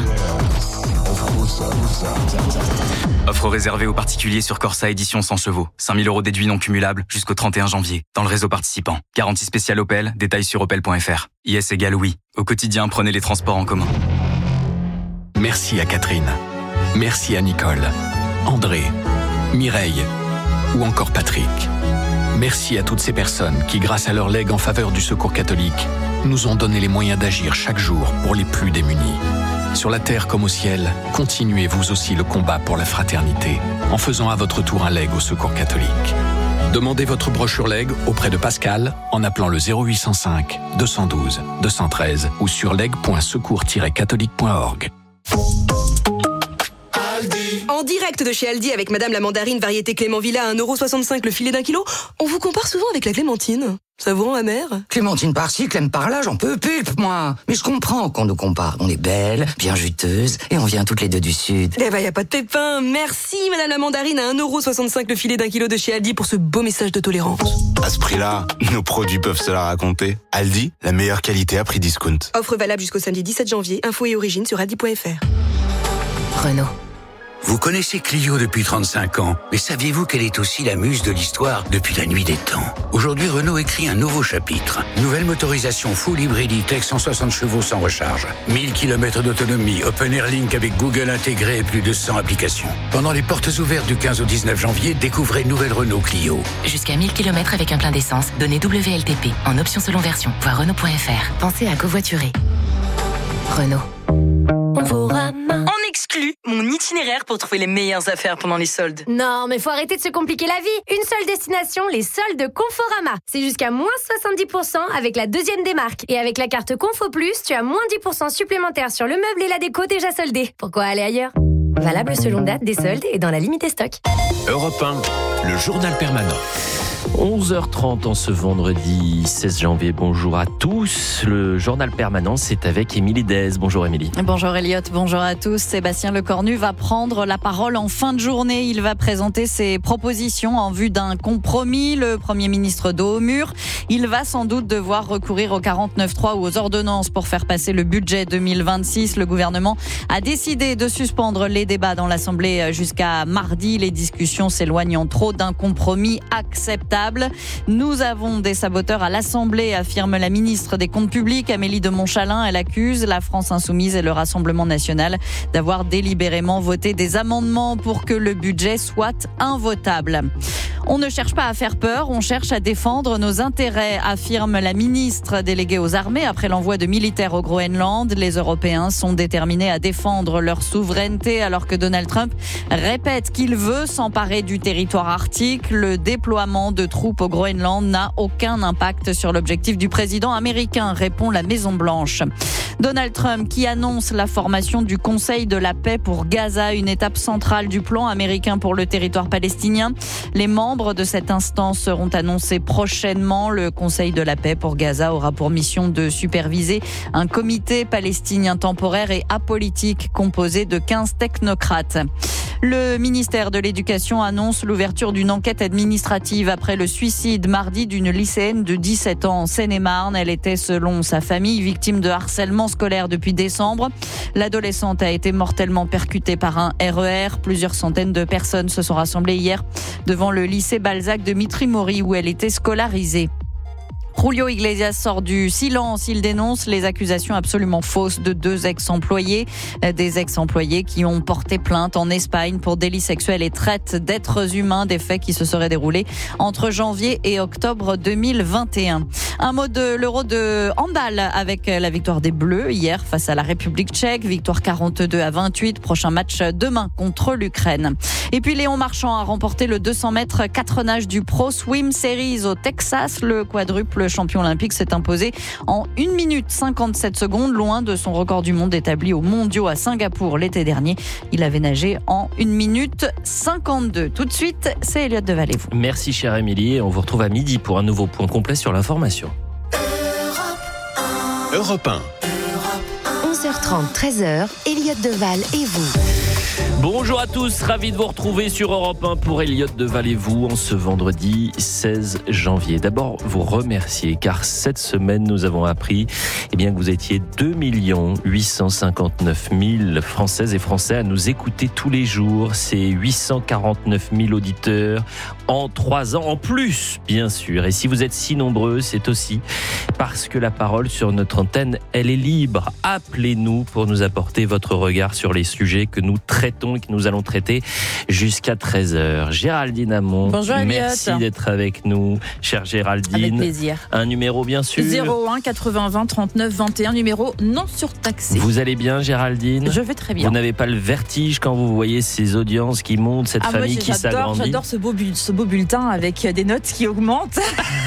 Offre réservée aux particuliers sur Corsa édition cent chevaux. cinq mille euros déduits non cumulables jusqu'au trente et un janvier. Dans le réseau participant. Garantie spéciale Opel. Détails sur opel point f r. I S égale oui. Au quotidien, prenez les transports en commun. Merci à Catherine. Merci à Nicole, André, Mireille ou encore Patrick. Merci à toutes ces personnes qui, grâce à leur legs en faveur du Secours catholique, nous ont donné les moyens d'agir chaque jour pour les plus démunis. Sur la terre comme au ciel, continuez vous aussi le combat pour la fraternité en faisant à votre tour un legs au Secours catholique. Demandez votre brochure legs auprès de Pascal en appelant le zéro huit cent cinq deux cent douze deux cent treize ou sur legs point secours tiret catholique point org. En direct de chez Aldi avec Madame la mandarine variété Clément Villa à un euro soixante-cinq le filet d'un kilo, on vous compare souvent avec la clémentine. Ça vous rend amer? Clémentine par-ci, Clem par-là, j'en peux pulpe, moi. Mais je comprends qu'on nous compare. On est belles, bien juteuses, et on vient toutes les deux du Sud. Eh ben, y a pas de pépin. Merci, Madame la mandarine, à un euro soixante-cinq le filet d'un kilo de chez Aldi pour ce beau message de tolérance. À ce prix-là, nos produits peuvent se la raconter. Aldi, la meilleure qualité à prix discount. Offre valable jusqu'au samedi dix-sept janvier. Info et origine sur aldi point fr. Renault. Vous connaissez Clio depuis trente-cinq ans, mais saviez-vous qu'elle est aussi la muse de l'histoire depuis la nuit des temps? Aujourd'hui, Renault écrit un nouveau chapitre. Nouvelle motorisation full hybride E-Tech cent soixante chevaux sans recharge. mille kilomètres d'autonomie, Open Air Link avec Google intégré et plus de cent applications. Pendant les portes ouvertes du quinze au dix-neuf janvier, découvrez nouvelle Renault Clio. Jusqu'à mille kilomètres avec un plein d'essence, donnez W L T P en option selon version. Voir Renault point fr. Pensez à covoiturer. Renault. En exclu, mon itinéraire pour trouver les meilleures affaires pendant les soldes. Non, mais faut arrêter de se compliquer la vie. Une seule destination, les soldes Conforama. C'est jusqu'à moins soixante-dix pour cent avec la deuxième démarque. Et avec la carte Confo Plus, tu as moins dix pour cent supplémentaires sur le meuble et la déco déjà soldés. Pourquoi aller ailleurs? Valable selon date des soldes et dans la limite des stocks. Europe un, le journal permanent. onze heures trente en ce vendredi seize janvier. Bonjour à tous. Le journal permanent, c'est avec Émilie Dez. Bonjour Émilie. Bonjour Elliot, bonjour à tous. Sébastien Lecornu va prendre la parole en fin de journée. Il va présenter ses propositions en vue d'un compromis. Le Premier ministre dos au mur. Il va sans doute devoir recourir au quarante-neuf trois ou aux ordonnances pour faire passer le budget deux mille vingt-six. Le gouvernement a décidé de suspendre les débats dans l'Assemblée jusqu'à mardi. Les discussions s'éloignant trop d'un compromis acceptable. Nous avons des saboteurs à l'Assemblée, affirme la ministre des Comptes publics, Amélie de Montchalin. Elle accuse la France Insoumise et le Rassemblement national d'avoir délibérément voté des amendements pour que le budget soit invotable. On ne cherche pas à faire peur, on cherche à défendre nos intérêts, affirme la ministre déléguée aux armées après l'envoi de militaires au Groenland. Les Européens sont déterminés à défendre leur souveraineté alors que Donald Trump répète qu'il veut s'emparer du territoire arctique. Le déploiement de troupes au Groenland n'a aucun impact sur l'objectif du président américain, répond la Maison-Blanche. Donald Trump qui annonce la formation du Conseil de la paix pour Gaza, une étape centrale du plan américain pour le territoire palestinien. Les membres de cette instance seront annoncés prochainement. Le Conseil de la paix pour Gaza aura pour mission de superviser un comité palestinien temporaire et apolitique composé de quinze technocrates. Le ministère de l'Éducation annonce l'ouverture d'une enquête administrative après le suicide mardi d'une lycéenne de dix-sept ans en Seine-et-Marne. Elle était, selon sa famille, victime de harcèlement scolaire depuis décembre. L'adolescente a été mortellement percutée par un R E R. Plusieurs centaines de personnes se sont rassemblées hier devant le lycée Balzac de Mitry-Mory où elle était scolarisée. Julio Iglesias sort du silence. Il dénonce les accusations absolument fausses de deux ex-employés. Des ex-employés qui ont porté plainte en Espagne pour délits sexuels et traite d'êtres humains, des faits qui se seraient déroulés entre janvier et octobre deux mille vingt et un. Un mot de l'Euro de handball avec la victoire des Bleus hier face à la République tchèque. Victoire quarante-deux à vingt-huit. Prochain match demain contre l'Ukraine. Et puis Léon Marchand a remporté le deux cents mètres quatre nages du Pro Swim Series au Texas. Le quadruple champion olympique s'est imposé en une minute cinquante-sept secondes, loin de son record du monde établi aux mondiaux à Singapour l'été dernier. Il avait nagé en une minute cinquante-deux. Tout de suite, c'est Elliot Deval-et-Vous. Merci chère Émilie. On vous retrouve à midi pour un nouveau point complet sur l'information. Europe un. onze heures trente, treize heures, Elliot Deval et vous. Bonjour à tous, ravi de vous retrouver sur Europe un pour Elliot Deval et vous en ce vendredi seize janvier. D'abord, vous remercier car cette semaine, nous avons appris eh bien, que vous étiez deux millions huit cent cinquante-neuf mille Françaises et Français à nous écouter tous les jours. C'est huit cent quarante-neuf mille auditeurs en trois ans, en plus, bien sûr. Et si vous êtes si nombreux, c'est aussi parce que la parole sur notre antenne, elle est libre. Appelez-nous pour nous apporter votre regard sur les sujets que nous traitons question que nous allons traiter jusqu'à treize heures. Géraldine Amont, Bonjour, merci Elliot. d'être avec nous, chère Géraldine. Avec plaisir. Un numéro bien sûr. zéro un quatre-vingts vingt trente-neuf vingt et un, numéro non surtaxé. Vous allez bien, Géraldine? Je vais très bien. Vous n'avez pas le vertige quand vous voyez ces audiences qui montent, cette Ah, famille moi, qui j'adore, s'agrandit? j'adore ce beau, bu- ce beau bulletin avec des notes qui augmentent.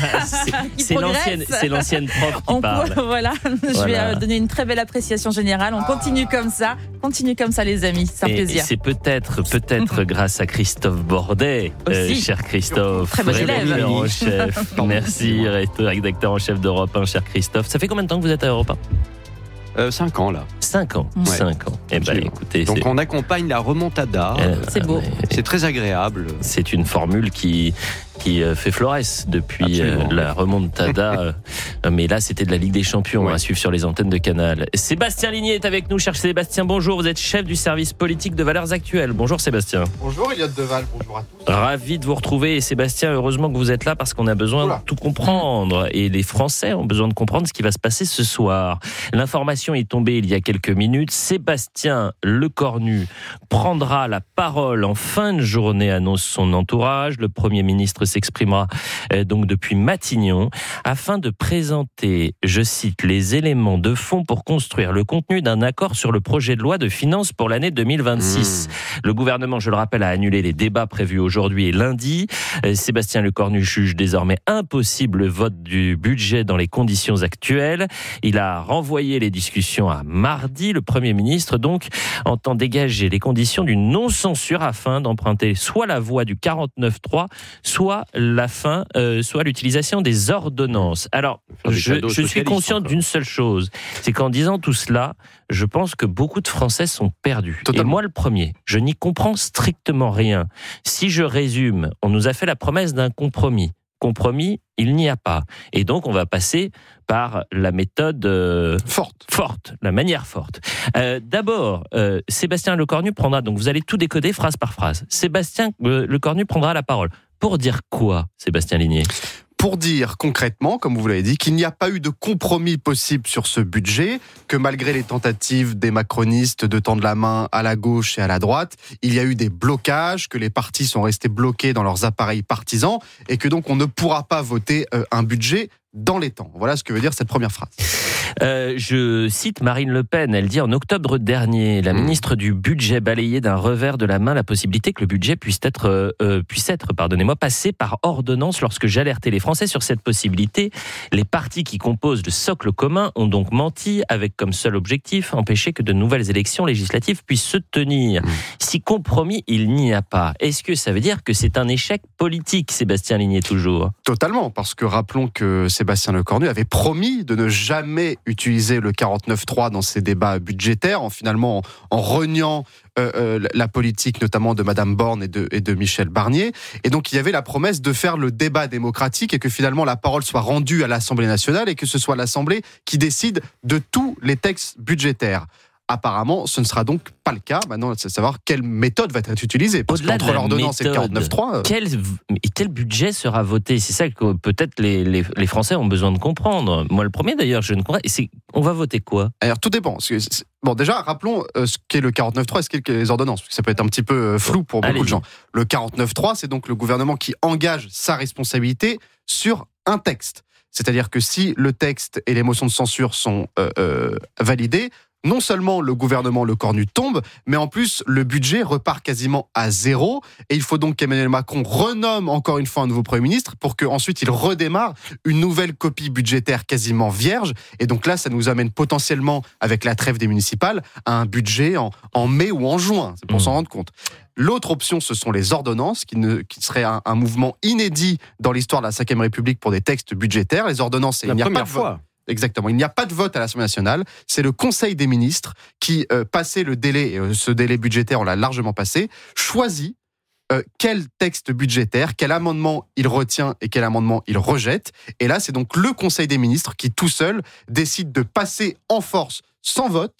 qui C'est progressent. l'ancienne, c'est l'ancienne prof qui On parle. peut- voilà, je Voilà. vais euh, donner une très belle appréciation générale. On continue comme ça, continue comme ça, les amis. C'est un Et, et plaisir. c'est peut-être, peut-être grâce à Christophe Bordet, euh, Aussi. cher Christophe, Très bon élève. rédacteur en chef. Merci, rédacteur en chef d'Europe un, cher Christophe. Ça fait combien de temps que vous êtes à Europe un? Euh, cinq ans là. Cinq ans. Ouais. Cinq ans. Eh ben, écoutez, Donc c'est- on accompagne la remontada. Euh, C'est beau. C'est très agréable. C'est une formule qui qui euh, fait florès depuis euh, Absolument. la remontada. euh, mais là, c'était de la Ligue des Champions à suivre sur les antennes de Canal. Sébastien Ligné est avec nous. Cher Sébastien, bonjour. Vous êtes chef du service politique de Valeurs Actuelles. Bonjour Sébastien. Bonjour Elliot Deval, bonjour à tous. Ravi de vous retrouver. Et Sébastien, heureusement que vous êtes là parce qu'on a besoin de tout comprendre. Et les Français ont besoin de comprendre ce qui va se passer ce soir. L'information est tombée il y a quelques minutes. Sébastien Lecornu prendra la parole en fin de journée, annonce son entourage. Le Premier ministre s'exprimera euh, donc depuis Matignon afin de présenter, je cite, les éléments de fond pour construire le contenu d'un accord sur le projet de loi de finances pour l'année deux mille vingt-six. Mmh. Le gouvernement, je le rappelle, a annulé les débats prévus aujourd'hui et lundi. Euh, Sébastien Lecornu juge désormais impossible le vote du budget dans les conditions actuelles. Il a renvoyé les discussions à mardi. Le Premier ministre, donc, entend dégager les conditions d'une non-censure afin d'emprunter soit la voie du quarante-neuf trois, soit la fin, euh, soit l'utilisation des ordonnances. Alors, je, je suis conscient d'une seule chose, c'est qu'en disant tout cela, je pense que beaucoup de Français sont perdus. Totalement. Et moi, le premier, je n'y comprends strictement rien. Si je résume, on nous a fait la promesse d'un compromis. Compromis, il n'y a pas. Et donc, on va passer par la méthode euh, forte, forte, la manière forte. Euh, d'abord, euh, Sébastien Lecornu prendra, donc vous allez tout décoder phrase par phrase. Sébastien euh, Lecornu prendra la parole. Pour dire quoi, Sébastien Ligné ? Pour dire concrètement, comme vous l'avez dit, qu'il n'y a pas eu de compromis possible sur ce budget, que malgré les tentatives des macronistes de tendre la main à la gauche et à la droite, il y a eu des blocages, que les partis sont restés bloqués dans leurs appareils partisans et que donc on ne pourra pas voter un budget dans les temps. Voilà ce que veut dire cette première phrase. Euh, je cite Marine Le Pen, elle dit en octobre dernier, la ministre du budget balayait d'un revers de la main la possibilité que le budget puisse être, euh, puisse être, pardonnez-moi, passé par ordonnance. Lorsque j'alertais les Français sur cette possibilité, les partis qui composent le socle commun ont donc menti avec comme seul objectif empêcher que de nouvelles élections législatives puissent se tenir. Mmh. Si compromis il n'y a pas, est-ce que ça veut dire que c'est un échec politique, Sébastien Ligné, toujours ? Totalement, parce que rappelons que Sébastien Lecornu avait promis de ne jamais utiliser le quarante-neuf trois dans ses débats budgétaires, en finalement en, en reniant euh, euh, la politique notamment de Madame Borne et de, et de Michel Barnier. Et donc il y avait la promesse de faire le débat démocratique et que finalement la parole soit rendue à l'Assemblée nationale et que ce soit l'Assemblée qui décide de tous les textes budgétaires. Apparemment, ce ne sera donc pas le cas. Maintenant, c'est de savoir quelle méthode va être utilisée. Parce Au-delà qu'entre l'ordonnance et le quarante-neuf trois... Euh... Quel, quel budget sera voté ? C'est ça que peut-être les, les, les Français ont besoin de comprendre. Moi, le premier, d'ailleurs, je ne comprends pas. C'est, on va voter quoi ? Alors, tout dépend. Bon, déjà, rappelons euh, ce qu'est le quarante-neuf trois et ce qu'est les ordonnances. Parce que ça peut être un petit peu euh, flou pour beaucoup Allez-y. de gens. Le quarante-neuf trois, c'est donc le gouvernement qui engage sa responsabilité sur un texte. C'est-à-dire que si le texte et les motions de censure sont euh, euh, validés, non seulement le gouvernement Lecornu tombe, mais en plus le budget repart quasiment à zéro. Et il faut donc qu'Emmanuel Macron renomme encore une fois un nouveau Premier ministre pour qu'ensuite il redémarre une nouvelle copie budgétaire quasiment vierge. Et donc là, ça nous amène potentiellement, avec la trêve des municipales, à un budget en, en mai ou en juin. C'est pour mmh. s'en rendre compte. L'autre option, ce sont les ordonnances, qui, ne, qui serait un, un mouvement inédit dans l'histoire de la cinquième République pour des textes budgétaires. Les ordonnances, la il n'y a première pas de fois. vote. Exactement. Il n'y a pas de vote à l'Assemblée nationale. C'est le Conseil des ministres qui, euh, passé le délai, et euh, ce délai budgétaire, on l'a largement passé, choisit euh, quel texte budgétaire, quel amendement il retient et quel amendement il rejette. Et là, c'est donc le Conseil des ministres qui, tout seul, décide de passer en force, sans vote,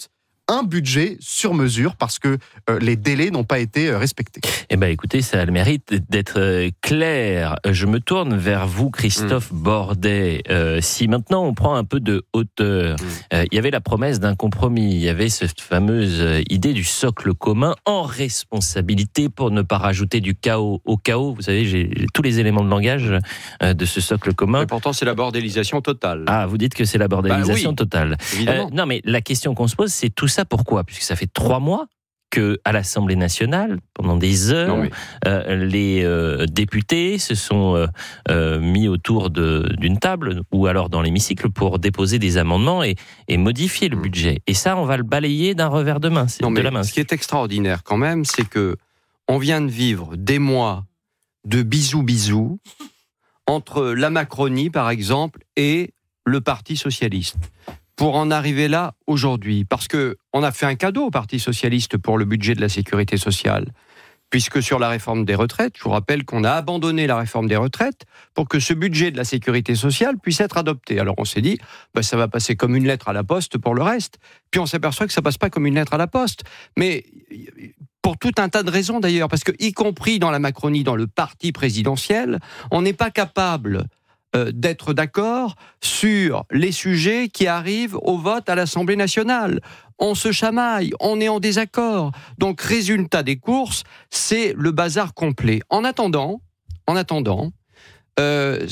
un budget sur mesure parce que euh, les délais n'ont pas été euh, respectés. Eh bien, écoutez, ça a le mérite d'être euh, clair. Je me tourne vers vous, Christophe mmh. Bordet. Euh, si maintenant on prend un peu de hauteur, mmh. euh, il y avait la promesse d'un compromis, il y avait cette fameuse idée du socle commun en responsabilité pour ne pas rajouter du chaos au chaos. Vous savez, j'ai, j'ai tous les éléments de langage euh, de ce socle commun. Et pourtant, c'est la bordélisation totale. Ah, vous dites que c'est la bordélisation bah oui, totale. Évidemment. Euh, non, mais la question qu'on se pose, c'est tout ça pourquoi ? Puisque ça fait trois mois que à l'Assemblée nationale, pendant des heures, non, oui. euh, les euh, députés se sont euh, euh, mis autour de, d'une table ou alors dans l'hémicycle pour déposer des amendements et, et modifier le budget. Et ça, on va le balayer d'un revers de main. C'est non, de mais la main. Ce qui est extraordinaire quand même, c'est que on vient de vivre des mois de bisous bisous entre la Macronie, par exemple, et le Parti socialiste. Pour en arriver là aujourd'hui, parce que on a fait un cadeau au Parti socialiste pour le budget de la sécurité sociale, puisque sur la réforme des retraites, je vous rappelle qu'on a abandonné la réforme des retraites pour que ce budget de la sécurité sociale puisse être adopté. Alors on s'est dit, bah, ça va passer comme une lettre à la poste pour le reste, puis on s'aperçoit que ça passe pas comme une lettre à la poste, mais pour tout un tas de raisons d'ailleurs, parce que y compris dans la Macronie, dans le parti présidentiel, on n'est pas capable Euh, d'être d'accord sur les sujets qui arrivent au vote à l'Assemblée nationale. On se chamaille, on est en désaccord. Donc, résultat des courses, c'est le bazar complet. En attendant, en attendant, euh,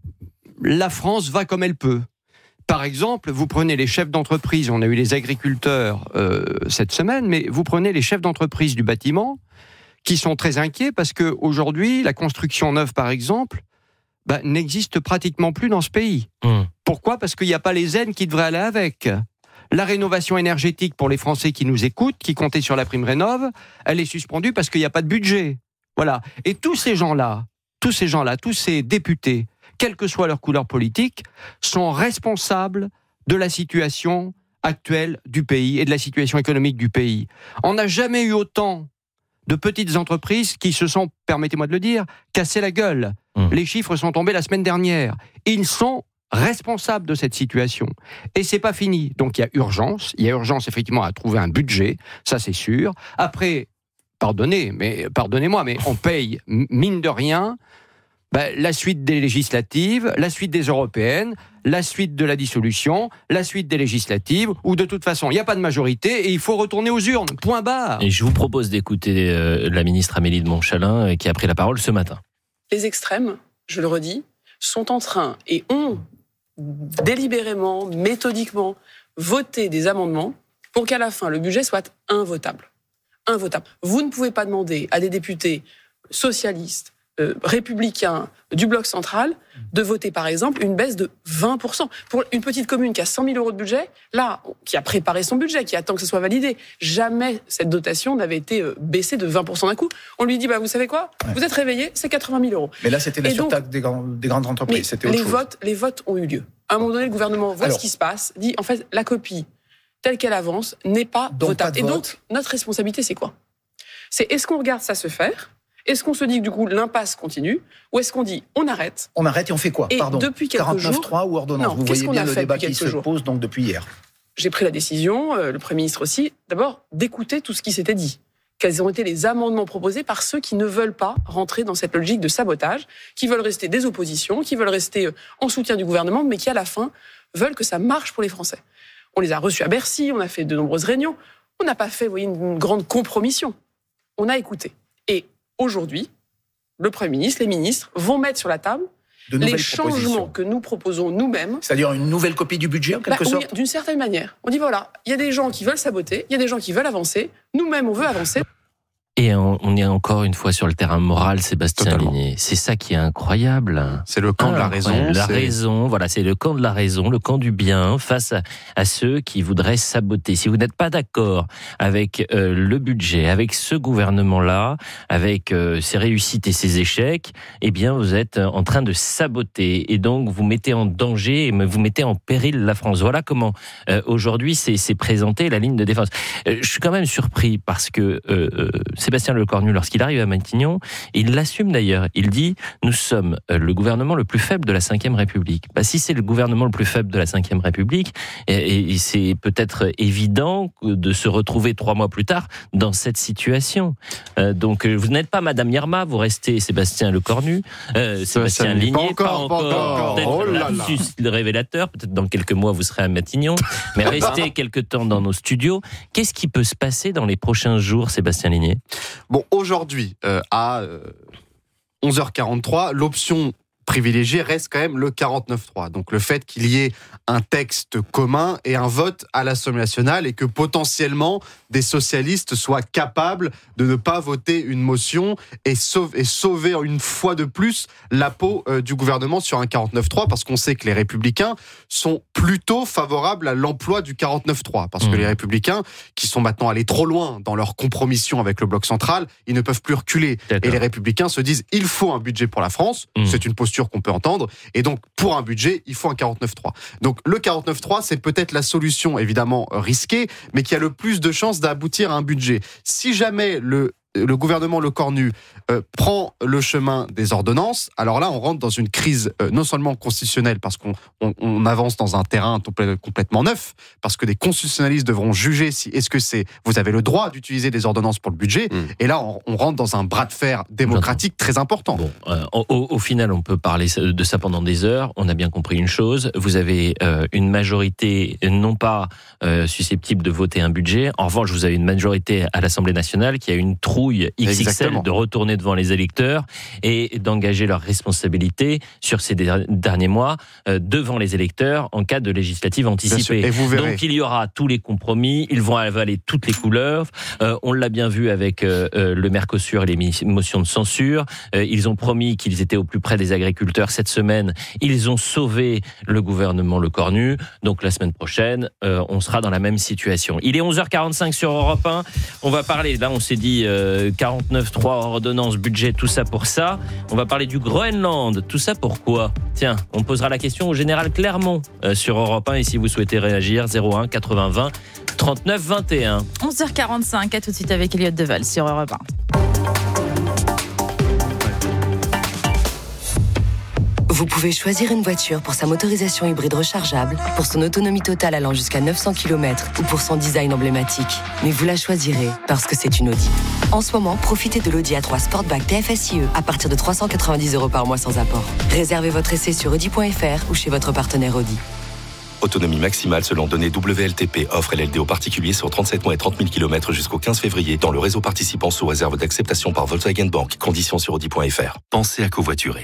la France va comme elle peut. Par exemple, vous prenez les chefs d'entreprise, on a eu les agriculteurs euh, cette semaine, mais vous prenez les chefs d'entreprise du bâtiment qui sont très inquiets parce qu'aujourd'hui, la construction neuve, par exemple, bah, n'existe pratiquement plus dans ce pays. Mmh. Pourquoi ? Parce qu'il n'y a pas les aides qui devraient aller avec. La rénovation énergétique pour les Français qui nous écoutent, qui comptaient sur la prime rénov', elle est suspendue parce qu'il n'y a pas de budget. Voilà. Et tous ces gens-là, tous ces gens-là, tous ces députés, quelle que soit leur couleur politique, sont responsables de la situation actuelle du pays et de la situation économique du pays. On n'a jamais eu autant de petites entreprises qui se sont, permettez-moi de le dire, cassées la gueule. Mmh. Les chiffres sont tombés la semaine dernière. Ils sont responsables de cette situation. Et c'est pas fini. Donc il y a urgence. Il y a urgence effectivement à trouver un budget, ça c'est sûr. Après, pardonnez, mais pardonnez-moi, mais on paye mine de rien bah, la suite des législatives, la suite des européennes, la suite de la dissolution, la suite des législatives, où de toute façon, il n'y a pas de majorité et il faut retourner aux urnes. Point barre. Et je vous propose d'écouter euh, la ministre Amélie de Montchalin euh, qui a pris la parole ce matin. Les extrêmes, je le redis, sont en train et ont délibérément, méthodiquement voté des amendements pour qu'à la fin, le budget soit invotable. Invotable. Vous ne pouvez pas demander à des députés socialistes, Euh, républicains du bloc central de voter par exemple une baisse de vingt pour cent. Pour une petite commune qui a cent mille euros de budget, là, qui a préparé son budget, qui attend que ce soit validé, jamais cette dotation n'avait été euh, baissée de vingt pour cent d'un coup. On lui dit, bah, vous savez quoi, ouais. Vous êtes réveillé, c'est quatre-vingt mille euros. Mais là, c'était la Et surtaxe donc, des, grands, des grandes entreprises. C'était autre les, chose. votes, les votes ont eu lieu. À un moment donné, le gouvernement voit Alors, ce qui se passe, dit, en fait, la copie telle qu'elle avance n'est pas donc votable. pas Et vote. donc, notre responsabilité, c'est quoi ? C'est est-ce qu'on regarde ça se faire ? Est-ce qu'on se dit que du coup l'impasse continue ou est-ce qu'on dit on arrête ? On arrête et on fait quoi ? Et Pardon. depuis quelques quarante-neuf jours, trois ou ordonnance ? non, Vous qu'est-ce voyez qu'on bien a le fait débat depuis qui quelques se jours pose donc depuis hier. J'ai pris la décision, euh, le Premier ministre aussi, d'abord d'écouter tout ce qui s'était dit. Quels ont été les amendements proposés par ceux qui ne veulent pas rentrer dans cette logique de sabotage, qui veulent rester des oppositions, qui veulent rester en soutien du gouvernement, mais qui à la fin veulent que ça marche pour les Français. On les a reçus à Bercy, on a fait de nombreuses réunions. On n'a pas fait, vous voyez, une grande compromission. On a écouté. Et aujourd'hui, le Premier ministre, les ministres vont mettre sur la table les changements que nous proposons nous-mêmes. C'est-à-dire une nouvelle copie du budget, en quelque bah, sorte ? Oui, d'une certaine manière. On dit voilà, il y a des gens qui veulent saboter, il y a des gens qui veulent avancer. Nous-mêmes, on veut avancer. Et on est encore une fois sur le terrain moral, Sébastien Ligné. C'est ça qui est incroyable. C'est le camp ah, de la raison. La c'est... raison, voilà, c'est le camp de la raison, le camp du bien face à, à ceux qui voudraient saboter. Si vous n'êtes pas d'accord avec euh, le budget, avec ce gouvernement-là, avec euh, ses réussites et ses échecs, eh bien, vous êtes en train de saboter. Et donc, vous mettez en danger, et vous mettez en péril la France. Voilà comment euh, aujourd'hui c'est, c'est présenté la ligne de défense. Euh, je suis quand même surpris parce que euh, euh, Sébastien Lecornu, lorsqu'il arrive à Matignon, il l'assume d'ailleurs. Il dit « Nous sommes le gouvernement le plus faible de la cinquième République ». Bah, si c'est le gouvernement le plus faible de la cinquième République, et, et c'est peut-être évident de se retrouver trois mois plus tard dans cette situation. Euh, donc vous n'êtes pas Madame Yerma, vous restez Sébastien Lecornu, euh, Sébastien Ligné, pas encore, pas encore. Peut-être Oh là là. lapsus révélateur, peut-être dans quelques mois vous serez à Matignon, mais restez quelques temps dans nos studios. Qu'est-ce qui peut se passer dans les prochains jours, Sébastien Ligné ? Bon, aujourd'hui, euh, à euh, onze heures quarante-trois, l'option privilégiée reste quand même le quarante-neuf trois. Donc le fait qu'il y ait un texte commun et un vote à l'Assemblée nationale et que potentiellement des socialistes soient capables de ne pas voter une motion et sauver, et sauver une fois de plus la peau euh, du gouvernement sur un quarante-neuf trois, parce qu'on sait que les Républicains sont plutôt favorables à l'emploi du quarante-neuf trois, parce mmh. que les Républicains, qui sont maintenant allés trop loin dans leur compromission avec le bloc central, ils ne peuvent plus reculer. D'accord. Et les Républicains se disent il faut un budget pour la France, mmh. c'est une posture qu'on peut entendre, et donc pour un budget, il faut un quarante-neuf trois. Donc le quarante-neuf trois, c'est peut-être la solution évidemment risquée, mais qui a le plus de chances d'aboutir à un budget. Si jamais le le gouvernement Lecornu euh, prend le chemin des ordonnances, alors là, on rentre dans une crise euh, non seulement constitutionnelle, parce qu'on on, on avance dans un terrain complètement neuf, parce que des constitutionnalistes devront juger si est-ce que c'est vous avez le droit d'utiliser des ordonnances pour le budget, mmh. et là, on, on rentre dans un bras de fer démocratique très important. Bon, euh, au, au final, on peut parler de ça pendant des heures. On a bien compris une chose, vous avez euh, une majorité non pas euh, susceptible de voter un budget, en revanche, vous avez une majorité à l'Assemblée nationale qui a une trouille X X L Exactement. De retourner devant les électeurs et d'engager leurs responsabilités sur ces derniers mois euh, devant les électeurs en cas de législative anticipée. Et vous verrez. Donc il y aura tous les compromis, ils vont avaler toutes les couleurs. Euh, on l'a bien vu avec euh, le Mercosur et les motions de censure. Euh, ils ont promis qu'ils étaient au plus près des agriculteurs cette semaine. Ils ont sauvé le gouvernement Lecornu. Donc la semaine prochaine, euh, on sera dans la même situation. Il est onze heures quarante-cinq sur Europe un. On va parler, là on s'est dit euh, quarante-neuf trois, ordonnance, budget, tout ça pour ça. On va parler du Groenland. Tout ça pourquoi ? Tiens, on posera la question au général Clermont euh, sur Europe un. Et si vous souhaitez réagir, zéro un quatre-vingts vingt trente-neuf vingt et un. onze heures quarante-cinq, à tout de suite avec Elliot Deval sur Europe un. Vous pouvez choisir une voiture pour sa motorisation hybride rechargeable, pour son autonomie totale allant jusqu'à neuf cents kilomètres ou pour son design emblématique. Mais vous la choisirez parce que c'est une Audi. En ce moment, profitez de l'Audi A trois Sportback T F S I E à partir de trois cent quatre-vingt-dix euros par mois sans apport. Réservez votre essai sur audi point f r ou chez votre partenaire Audi. Autonomie maximale selon données W L T P. Offre L L D aux particuliers sur trente-sept mois et trente mille kilomètres jusqu'au quinze février dans le réseau participant sous réserve d'acceptation par Volkswagen Bank. Conditions sur audi point f r. Pensez à covoiturer.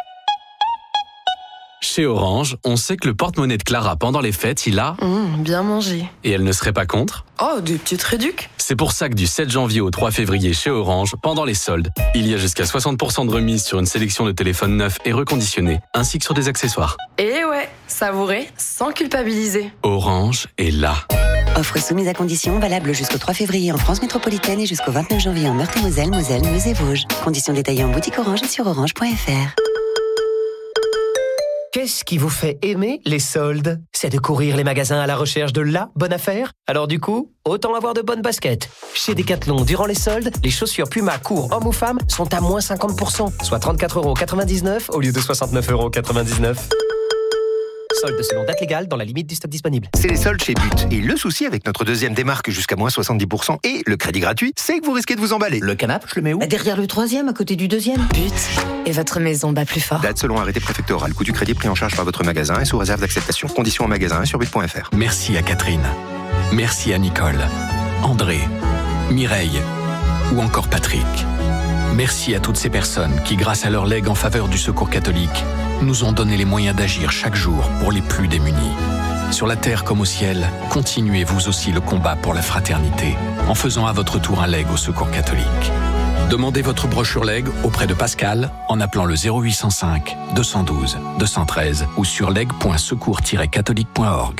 Chez Orange, on sait que le porte-monnaie de Clara pendant les fêtes, il a... Mmh, bien mangé. Et elle ne serait pas contre ? Oh, des petites réducs. C'est pour ça que du sept janvier au trois février chez Orange, pendant les soldes, il y a jusqu'à soixante pour cent de remise sur une sélection de téléphones neufs et reconditionnés, ainsi que sur des accessoires. Et ouais, savourer sans culpabiliser. Orange est là. Offre soumise à conditions, valable jusqu'au trois février en France métropolitaine et jusqu'au vingt-neuf janvier en Meurthe-et-Moselle, Moselle, Meuse et Vosges. Conditions détaillées en boutique Orange et sur orange point f r. Qu'est-ce qui vous fait aimer les soldes ? C'est de courir les magasins à la recherche de la bonne affaire ? Alors du coup, autant avoir de bonnes baskets. Chez Decathlon, durant les soldes, les chaussures Puma court hommes ou femmes sont à moins cinquante pour cent, soit trente-quatre euros quatre-vingt-dix-neuf au lieu de soixante-neuf euros quatre-vingt-dix-neuf. Soldes selon date légale dans la limite du stock disponible. C'est les soldes chez But. Et le souci avec notre deuxième démarque jusqu'à moins soixante-dix pour cent et le crédit gratuit, c'est que vous risquez de vous emballer. Le canapé, je le mets où ? Derrière le troisième, à côté du deuxième. But. Et votre maison bat plus fort. Date selon arrêté préfectoral. Coût du crédit pris en charge par votre magasin et sous réserve d'acceptation. Conditions en magasin et sur but point f r. Merci à Catherine. Merci à Nicole, André, Mireille ou encore Patrick. Merci à toutes ces personnes qui, grâce à leur legs en faveur du secours catholique, nous ont donné les moyens d'agir chaque jour pour les plus démunis. Sur la terre comme au ciel, continuez vous aussi le combat pour la fraternité en faisant à votre tour un leg au secours catholique. Demandez votre brochure leg auprès de Pascal en appelant le zéro huit cent cinq deux cent douze deux cent treize ou sur leg point secours tiret catholique point org.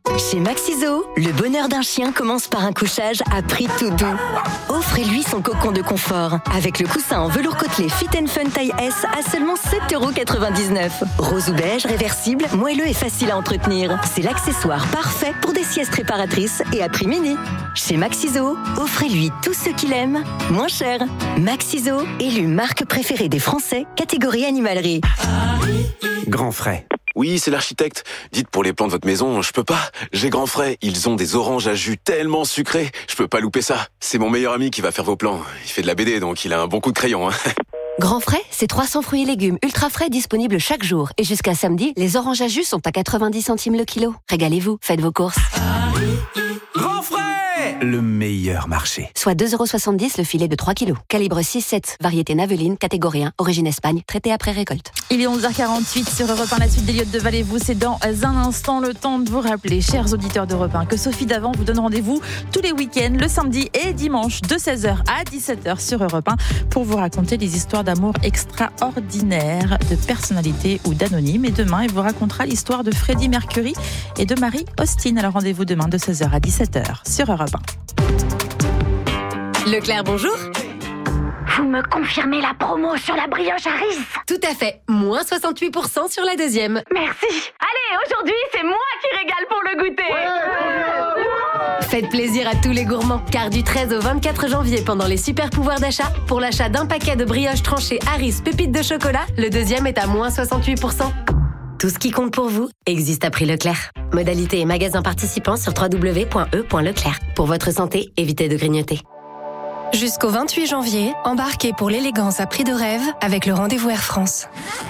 Chez Maxiso, le bonheur d'un chien commence par un couchage à prix tout doux. Offrez-lui son cocon de confort avec le coussin en velours côtelé Fit and Fun taille S à seulement sept euros quatre-vingt-dix-neuf. Rose ou beige, réversible, moelleux et facile à entretenir. C'est l'accessoire parfait pour des siestes réparatrices et à prix mini. Chez Maxiso, offrez-lui tout ce qu'il aime, moins cher. Maxiso, élu marque préférée des Français, catégorie animalerie. Grand Frais. Oui, c'est l'architecte. Dites, pour les plans de votre maison, je peux pas. J'ai Grand Frais. Ils ont des oranges à jus tellement sucrés. Je peux pas louper ça. C'est mon meilleur ami qui va faire vos plans. Il fait de la B D, donc il a un bon coup de crayon. Hein. Grand Frais, c'est trois cents fruits et légumes ultra frais disponibles chaque jour. Et jusqu'à samedi, les oranges à jus sont à quatre-vingt-dix centimes le kilo. Régalez-vous, faites vos courses. Grand Frais, le meilleur marché. Soit deux euros soixante-dix le filet de trois kilos. Calibre six sept, variété Naveline, catégorie un, origine Espagne, traité après récolte. Il est onze heures quarante-huit sur Europe un, la suite d'Eliott de Valez-vous. C'est dans un instant le temps de vous rappeler, chers auditeurs d'Europe un, que Sophie Davant vous donne rendez-vous tous les week-ends, le samedi et dimanche, de seize heures à dix-sept heures sur Europe un, pour vous raconter des histoires d'amour extraordinaires, de personnalités ou d'anonymes. Et demain, elle vous racontera l'histoire de Freddie Mercury et de Marie Austin. Alors rendez-vous demain de seize heures à dix-sept heures sur Europe un. Leclerc, bonjour. Vous me confirmez la promo sur la brioche Harris? Tout à fait, moins soixante-huit pour cent sur la deuxième. Merci. Allez, aujourd'hui, c'est moi qui régale pour le goûter. Ouais, faites plaisir à tous les gourmands, car du treize au vingt-quatre janvier, pendant les super pouvoirs d'achat, pour l'achat d'un paquet de brioches tranchées Harris pépites de chocolat, le deuxième est à moins soixante-huit pour cent. Tout ce qui compte pour vous existe à prix Leclerc. Modalité et magasins participants sur w w w point e point leclerc. Pour votre santé, évitez de grignoter. Jusqu'au vingt-huit janvier, embarquez pour l'élégance à prix de rêve avec le rendez-vous Air France.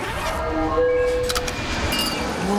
Wow.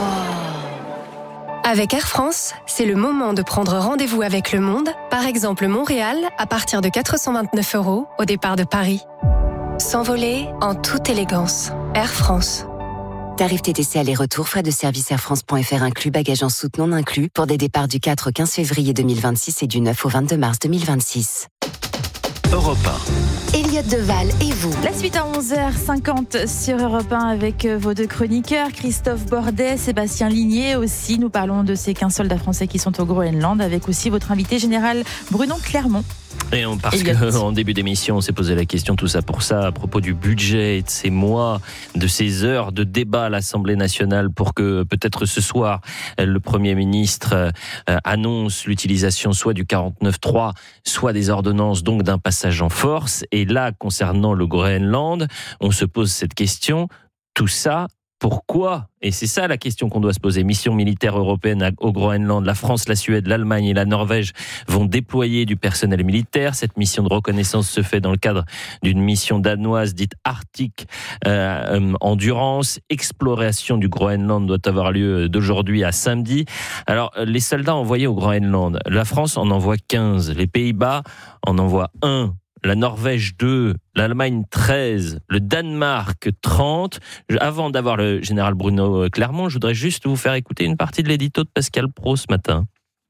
Avec Air France, c'est le moment de prendre rendez-vous avec le monde, par exemple Montréal, à partir de quatre cent vingt-neuf euros au départ de Paris. S'envoler en toute élégance. Air France. Tarif T T C aller-retour, frais de service Air France point F R inclus, bagages en soute non inclus, pour des départs du quatre au quinze février deux mille vingt-six et du neuf au vingt-deux mars deux mille vingt-six. Europe un. Eliott Deval et vous. La suite à onze heures cinquante sur Europe un avec vos deux chroniqueurs, Christophe Bordet, Sébastien Ligné aussi. Nous parlons de ces quinze soldats français qui sont au Groenland, avec aussi votre invité général Bruno Clermont. Et on, parce qu'en début d'émission, on s'est posé la question, tout ça pour ça, à propos du budget et de ces mois, de ces heures de débat à l'Assemblée nationale pour que peut-être ce soir, le Premier ministre euh, annonce l'utilisation soit du quarante-neuf trois, soit des ordonnances, donc d'un passage en force. Et là, concernant le Groenland, on se pose cette question, tout ça, pourquoi ? Et c'est ça la question qu'on doit se poser. Mission militaire européenne au Groenland. La France, la Suède, l'Allemagne et la Norvège vont déployer du personnel militaire. Cette mission de reconnaissance se fait dans le cadre d'une mission danoise dite Arctic euh, euh, Endurance. Exploration du Groenland doit avoir lieu d'aujourd'hui à samedi. Alors, les soldats envoyés au Groenland, la France en envoie quinze. Les Pays-Bas en envoient un. La Norvège deux, l'Allemagne treize, le Danemark trente. Avant d'avoir le général Bruno Clermont, je voudrais juste vous faire écouter une partie de l'édito de Pascal Praud ce matin.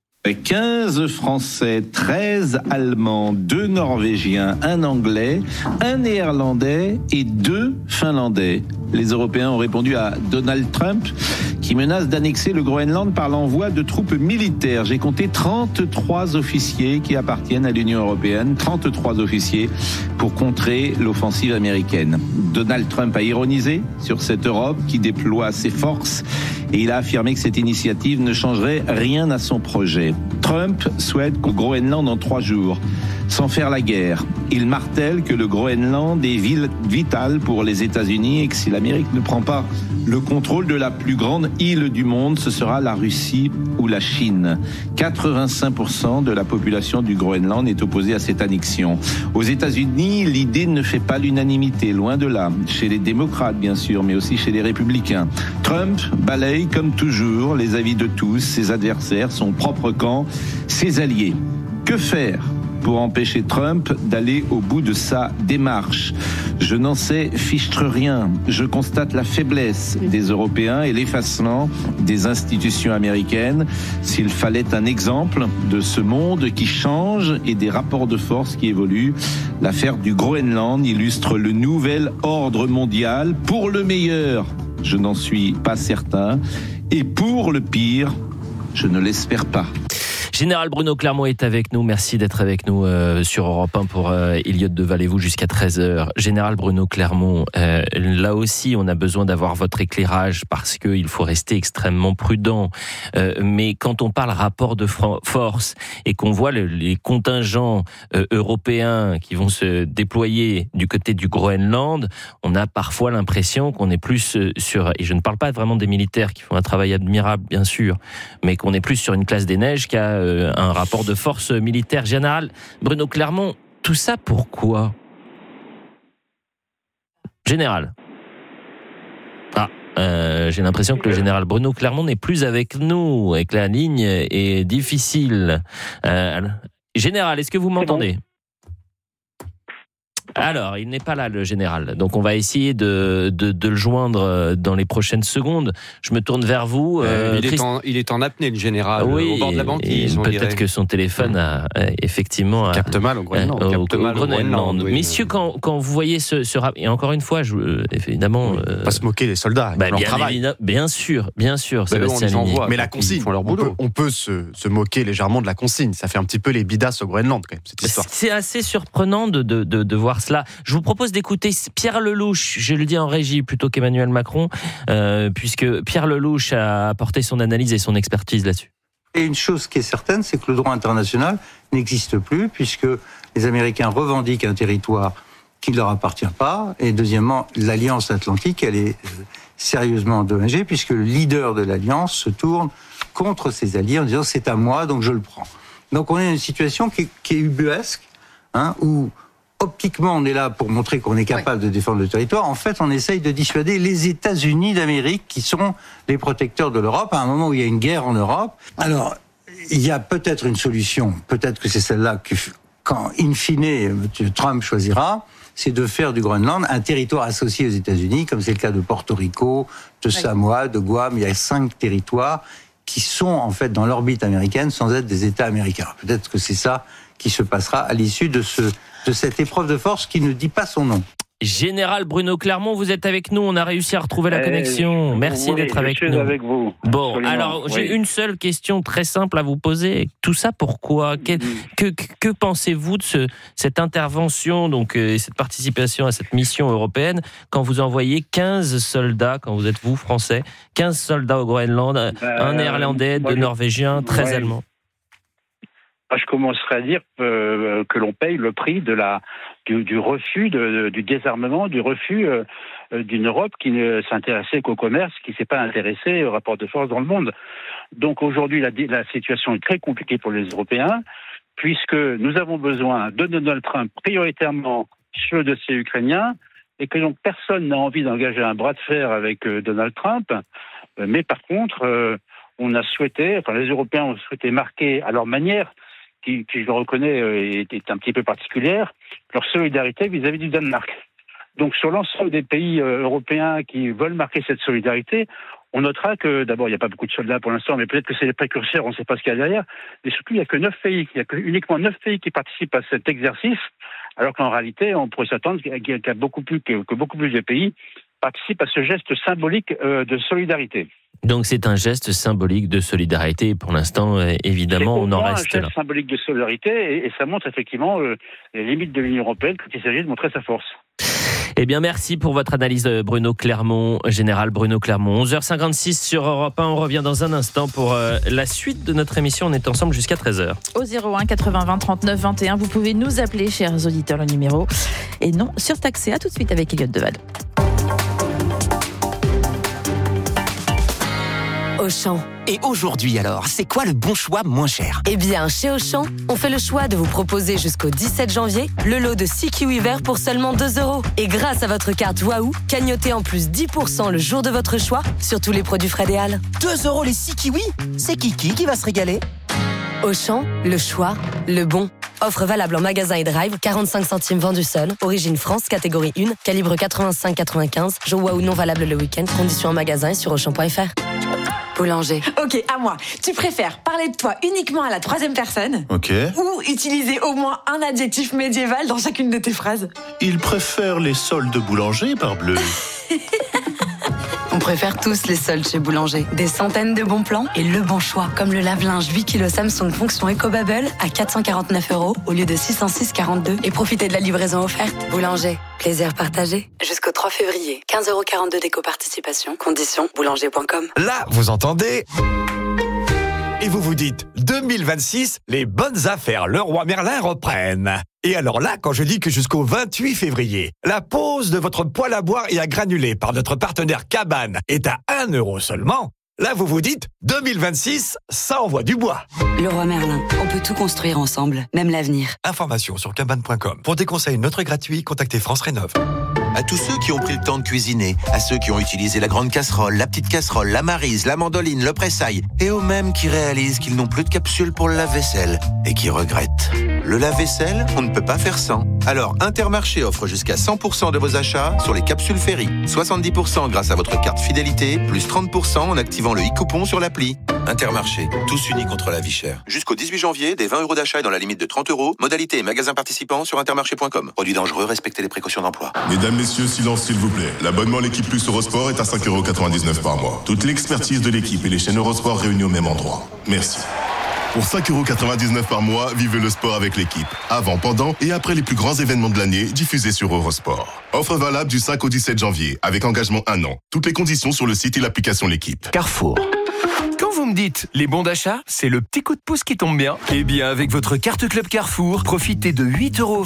quinze Français, treize Allemands, deux Norvégiens, un Anglais, un Néerlandais et deux Finlandais. Les Européens ont répondu à Donald Trump qui menace d'annexer le Groenland par l'envoi de troupes militaires. J'ai compté trente-trois officiers qui appartiennent à l'Union européenne, trente-trois officiers pour contrer l'offensive américaine. Donald Trump a ironisé sur cette Europe qui déploie ses forces et il a affirmé que cette initiative ne changerait rien à son projet. Trump souhaite qu'au Groenland en trois jours, sans faire la guerre. Il martèle que le Groenland est vital pour les États-Unis et que si l'Amérique ne prend pas le contrôle de la plus grande île du monde, ce sera la Russie ou la Chine. quatre-vingt-cinq pour cent de la population du Groenland est opposée à cette annexion. Aux États-Unis, l'idée ne fait pas l'unanimité, loin de là. Chez les démocrates, bien sûr, mais aussi chez les républicains. Trump balaye, comme toujours, les avis de tous, ses adversaires, son propre camp, ses alliés. Que faire pour empêcher Trump d'aller au bout de sa démarche? Je n'en sais fichtre rien. Je constate la faiblesse des Européens et l'effacement des institutions américaines. S'il fallait un exemple de ce monde qui change et des rapports de force qui évoluent, l'affaire du Groenland illustre le nouvel ordre mondial. Pour le meilleur, je n'en suis pas certain. Et pour le pire, Je ne l'espère pas. Général Bruno Clermont est avec nous. Merci d'être avec nous euh, sur Europe un pour euh, Elliott de Valez-vous jusqu'à treize heures. Général Bruno Clermont, euh, là aussi, on a besoin d'avoir votre éclairage parce qu'il faut rester extrêmement prudent. Euh, mais quand on parle rapport de force et qu'on voit le, les contingents euh, européens qui vont se déployer du côté du Groenland, on a parfois l'impression qu'on est plus sur, et je ne parle pas vraiment des militaires qui font un travail admirable, bien sûr, mais qu'on est plus sur une classe des neiges qu'à un rapport de force militaire. Général Bruno Clermont, tout ça pourquoi ? Général. Ah, euh, j'ai l'impression que le général Bruno Clermont n'est plus avec nous et que la ligne est difficile. Euh, général, est-ce que vous m'entendez ? Alors, il n'est pas là, le général. Donc, on va essayer de, de, de le joindre dans les prochaines secondes. Je me tourne vers vous. Euh, il, Christ... est en, il est en apnée, le général, oui, au bord de la banquise. Peut-être que son téléphone a effectivement... Capte mal au Groenland. Au, capte mal au Groenland. Oui. Messieurs, quand, quand vous voyez ce, ce rapport... Et encore une fois, je, évidemment... Oui, euh... pas se moquer des soldats, ils bah, font leur bien travail. Évidemment, bien sûr, bien sûr. Bah, on les envoie, mais la consigne, on peut, on peut se, se moquer légèrement de la consigne. Ça fait un petit peu les bidasses au Groenland, quand même, cette histoire. C'est assez surprenant de, de, de, de voir cela. Je vous propose d'écouter Pierre Lellouche, je le dis en régie plutôt qu'Emmanuel Macron, euh, puisque Pierre Lellouche a apporté son analyse et son expertise là-dessus. Et une chose qui est certaine, c'est que le droit international n'existe plus, puisque les Américains revendiquent un territoire qui ne leur appartient pas. Et deuxièmement, l'Alliance Atlantique, elle est sérieusement endommagée, puisque le leader de l'Alliance se tourne contre ses alliés en disant « c'est à moi, donc je le prends ». Donc on est dans une situation qui est, qui est ubuesque, hein, où optiquement, on est là pour montrer qu'on est capable de défendre le territoire. En fait, on essaye de dissuader les États-Unis d'Amérique, qui sont les protecteurs de l'Europe, à un moment où il y a une guerre en Europe. Alors, il y a peut-être une solution, peut-être que c'est celle-là que, quand, in fine, M. Trump choisira, c'est de faire du Groenland un territoire associé aux États-Unis, comme c'est le cas de Porto Rico, de Samoa, de Guam. Il y a cinq territoires qui sont, en fait, dans l'orbite américaine, sans être des États américains. Peut-être que c'est ça qui se passera à l'issue de ce de cette épreuve de force qui ne dit pas son nom. Général Bruno Clermont, vous êtes avec nous, on a réussi à retrouver la connexion. Merci oui, d'être avec je suis nous. Avec vous. Bon, Absolument. alors oui. j'ai une seule question très simple à vous poser. Tout ça pourquoi ? que, que, que pensez-vous de ce, cette intervention, donc euh, cette participation à cette mission européenne, quand vous envoyez quinze soldats, quand vous êtes vous français, quinze soldats au Groenland, ben, un néerlandais, deux norvégiens, treize ouais. allemands. Je commencerai à dire euh, que l'on paye le prix de la, du, du refus, de, de, du désarmement, du refus euh, d'une Europe qui ne s'intéressait qu'au commerce, qui ne s'est pas intéressée au rapport de force dans le monde. Donc aujourd'hui, la, la situation est très compliquée pour les Européens, puisque nous avons besoin de Donald Trump prioritairement sur le dossier ukrainien, et que donc personne n'a envie d'engager un bras de fer avec euh, Donald Trump. Mais par contre, euh, on a souhaité, enfin les Européens ont souhaité marquer à leur manière, qui, qui je le reconnais, est, est un petit peu particulière, leur solidarité vis-à-vis du Danemark. Donc sur l'ensemble des pays euh, européens qui veulent marquer cette solidarité, on notera que, d'abord, il n'y a pas beaucoup de soldats pour l'instant, mais peut-être que c'est les précurseurs, on ne sait pas ce qu'il y a derrière, mais surtout, il n'y a que neuf pays, il n'y a que uniquement neuf pays qui participent à cet exercice, alors qu'en réalité, on pourrait s'attendre qu'il y a beaucoup plus, que, que beaucoup plus de pays participent à ce geste symbolique euh, de solidarité. Donc c'est un geste symbolique de solidarité. Pour l'instant, euh, évidemment, on en reste là. C'est un geste symbolique de solidarité et, et ça montre effectivement euh, les limites de l'Union européenne quand il s'agit de montrer sa force. Eh bien, merci pour votre analyse, Bruno Clermont, général Bruno Clermont. onze heures cinquante-six sur Europe un. On revient dans un instant pour euh, la suite de notre émission. On est ensemble jusqu'à treize heures. Au zéro un quatre-vingts vingt trente-neuf vingt et un, vous pouvez nous appeler, chers auditeurs, le numéro est non surtaxé. À tout de suite avec Elliott Deval. Auchan. Et aujourd'hui alors, c'est quoi le bon choix moins cher ? Eh bien, chez Auchan, on fait le choix de vous proposer jusqu'au dix-sept janvier le lot de six kiwis verts pour seulement deux euros. Et grâce à votre carte Waouh, cagnotez en plus dix pour cent le jour de votre choix sur tous les produits Fred et Halles. deux euros les six kiwis ? C'est Kiki qui va se régaler ? Auchan, le choix, le bon. Offre valable en magasin et drive, quarante-cinq centimes vendu seul. Origine France, catégorie un, calibre quatre-vingt-cinq quatre-vingt-quinze. Jeu Waouh non valable le week-end. Conditions en magasin et sur auchan point f r. Boulanger. Ok, à moi. Tu préfères parler de toi uniquement à la troisième personne ? Ok. Ou utiliser au moins un adjectif médiéval dans chacune de tes phrases ? Il préfère les soldes de boulanger, parbleu. On préfère tous les soldes chez Boulanger. Des centaines de bons plans et le bon choix. Comme le lave-linge huit kilos Samsung fonction EcoBubble à quatre cent quarante-neuf euros au lieu de six cent six virgule quarante-deux. Et profitez de la livraison offerte. Boulanger, plaisir partagé. Jusqu'au trois février. quinze euros quarante-deux d'éco-participation. Conditions boulanger point com. Là, vous entendez ? Et vous vous dites, deux mille vingt-six, les bonnes affaires Leroy Merlin reprennent. Et alors là, quand je dis que jusqu'au vingt-huit février, la pose de votre poêle à boire et à granulés par notre partenaire Cabane est à un euro seulement, là vous vous dites, deux mille vingt-six, ça envoie du bois. Leroy Merlin, on peut tout construire ensemble, même l'avenir. Information sur cabane point com. Pour des conseils neutres et gratuits, contactez France Rénov'. À tous ceux qui ont pris le temps de cuisiner, à ceux qui ont utilisé la grande casserole, la petite casserole, la maryse, la mandoline, le pressail, et aux mêmes qui réalisent qu'ils n'ont plus de capsule pour le lave-vaisselle et qui regrettent. Le lave-vaisselle, on ne peut pas faire sans. Alors Intermarché offre jusqu'à cent pour cent de vos achats sur les capsules Ferry. soixante-dix pour cent grâce à votre carte fidélité, plus trente pour cent en activant le e-coupon sur l'appli. Intermarché, tous unis contre la vie chère. Jusqu'au dix-huit janvier, des vingt euros d'achat et dans la limite de trente euros. Modalité et magasins participants sur intermarché point com. Produit dangereux, respectez les précautions d'emploi. Mesdames, messieurs, silence s'il vous plaît. L'abonnement L'Équipe Plus Eurosport est à cinq euros quatre-vingt-dix-neuf par mois. Toute l'expertise de l'équipe et les chaînes Eurosport réunies au même endroit. Merci. Pour cinq euros quatre-vingt-dix-neuf par mois, vivez le sport avec l'équipe. Avant, pendant et après les plus grands événements de l'année diffusés sur Eurosport. Offre valable du cinq au dix-sept janvier, avec engagement un an. Toutes les conditions sur le site et l'application L'Équipe. Carrefour. Quand vous me dites les bons d'achat, c'est le petit coup de pouce qui tombe bien. Eh bien, avec votre carte Club Carrefour, profitez de huit euros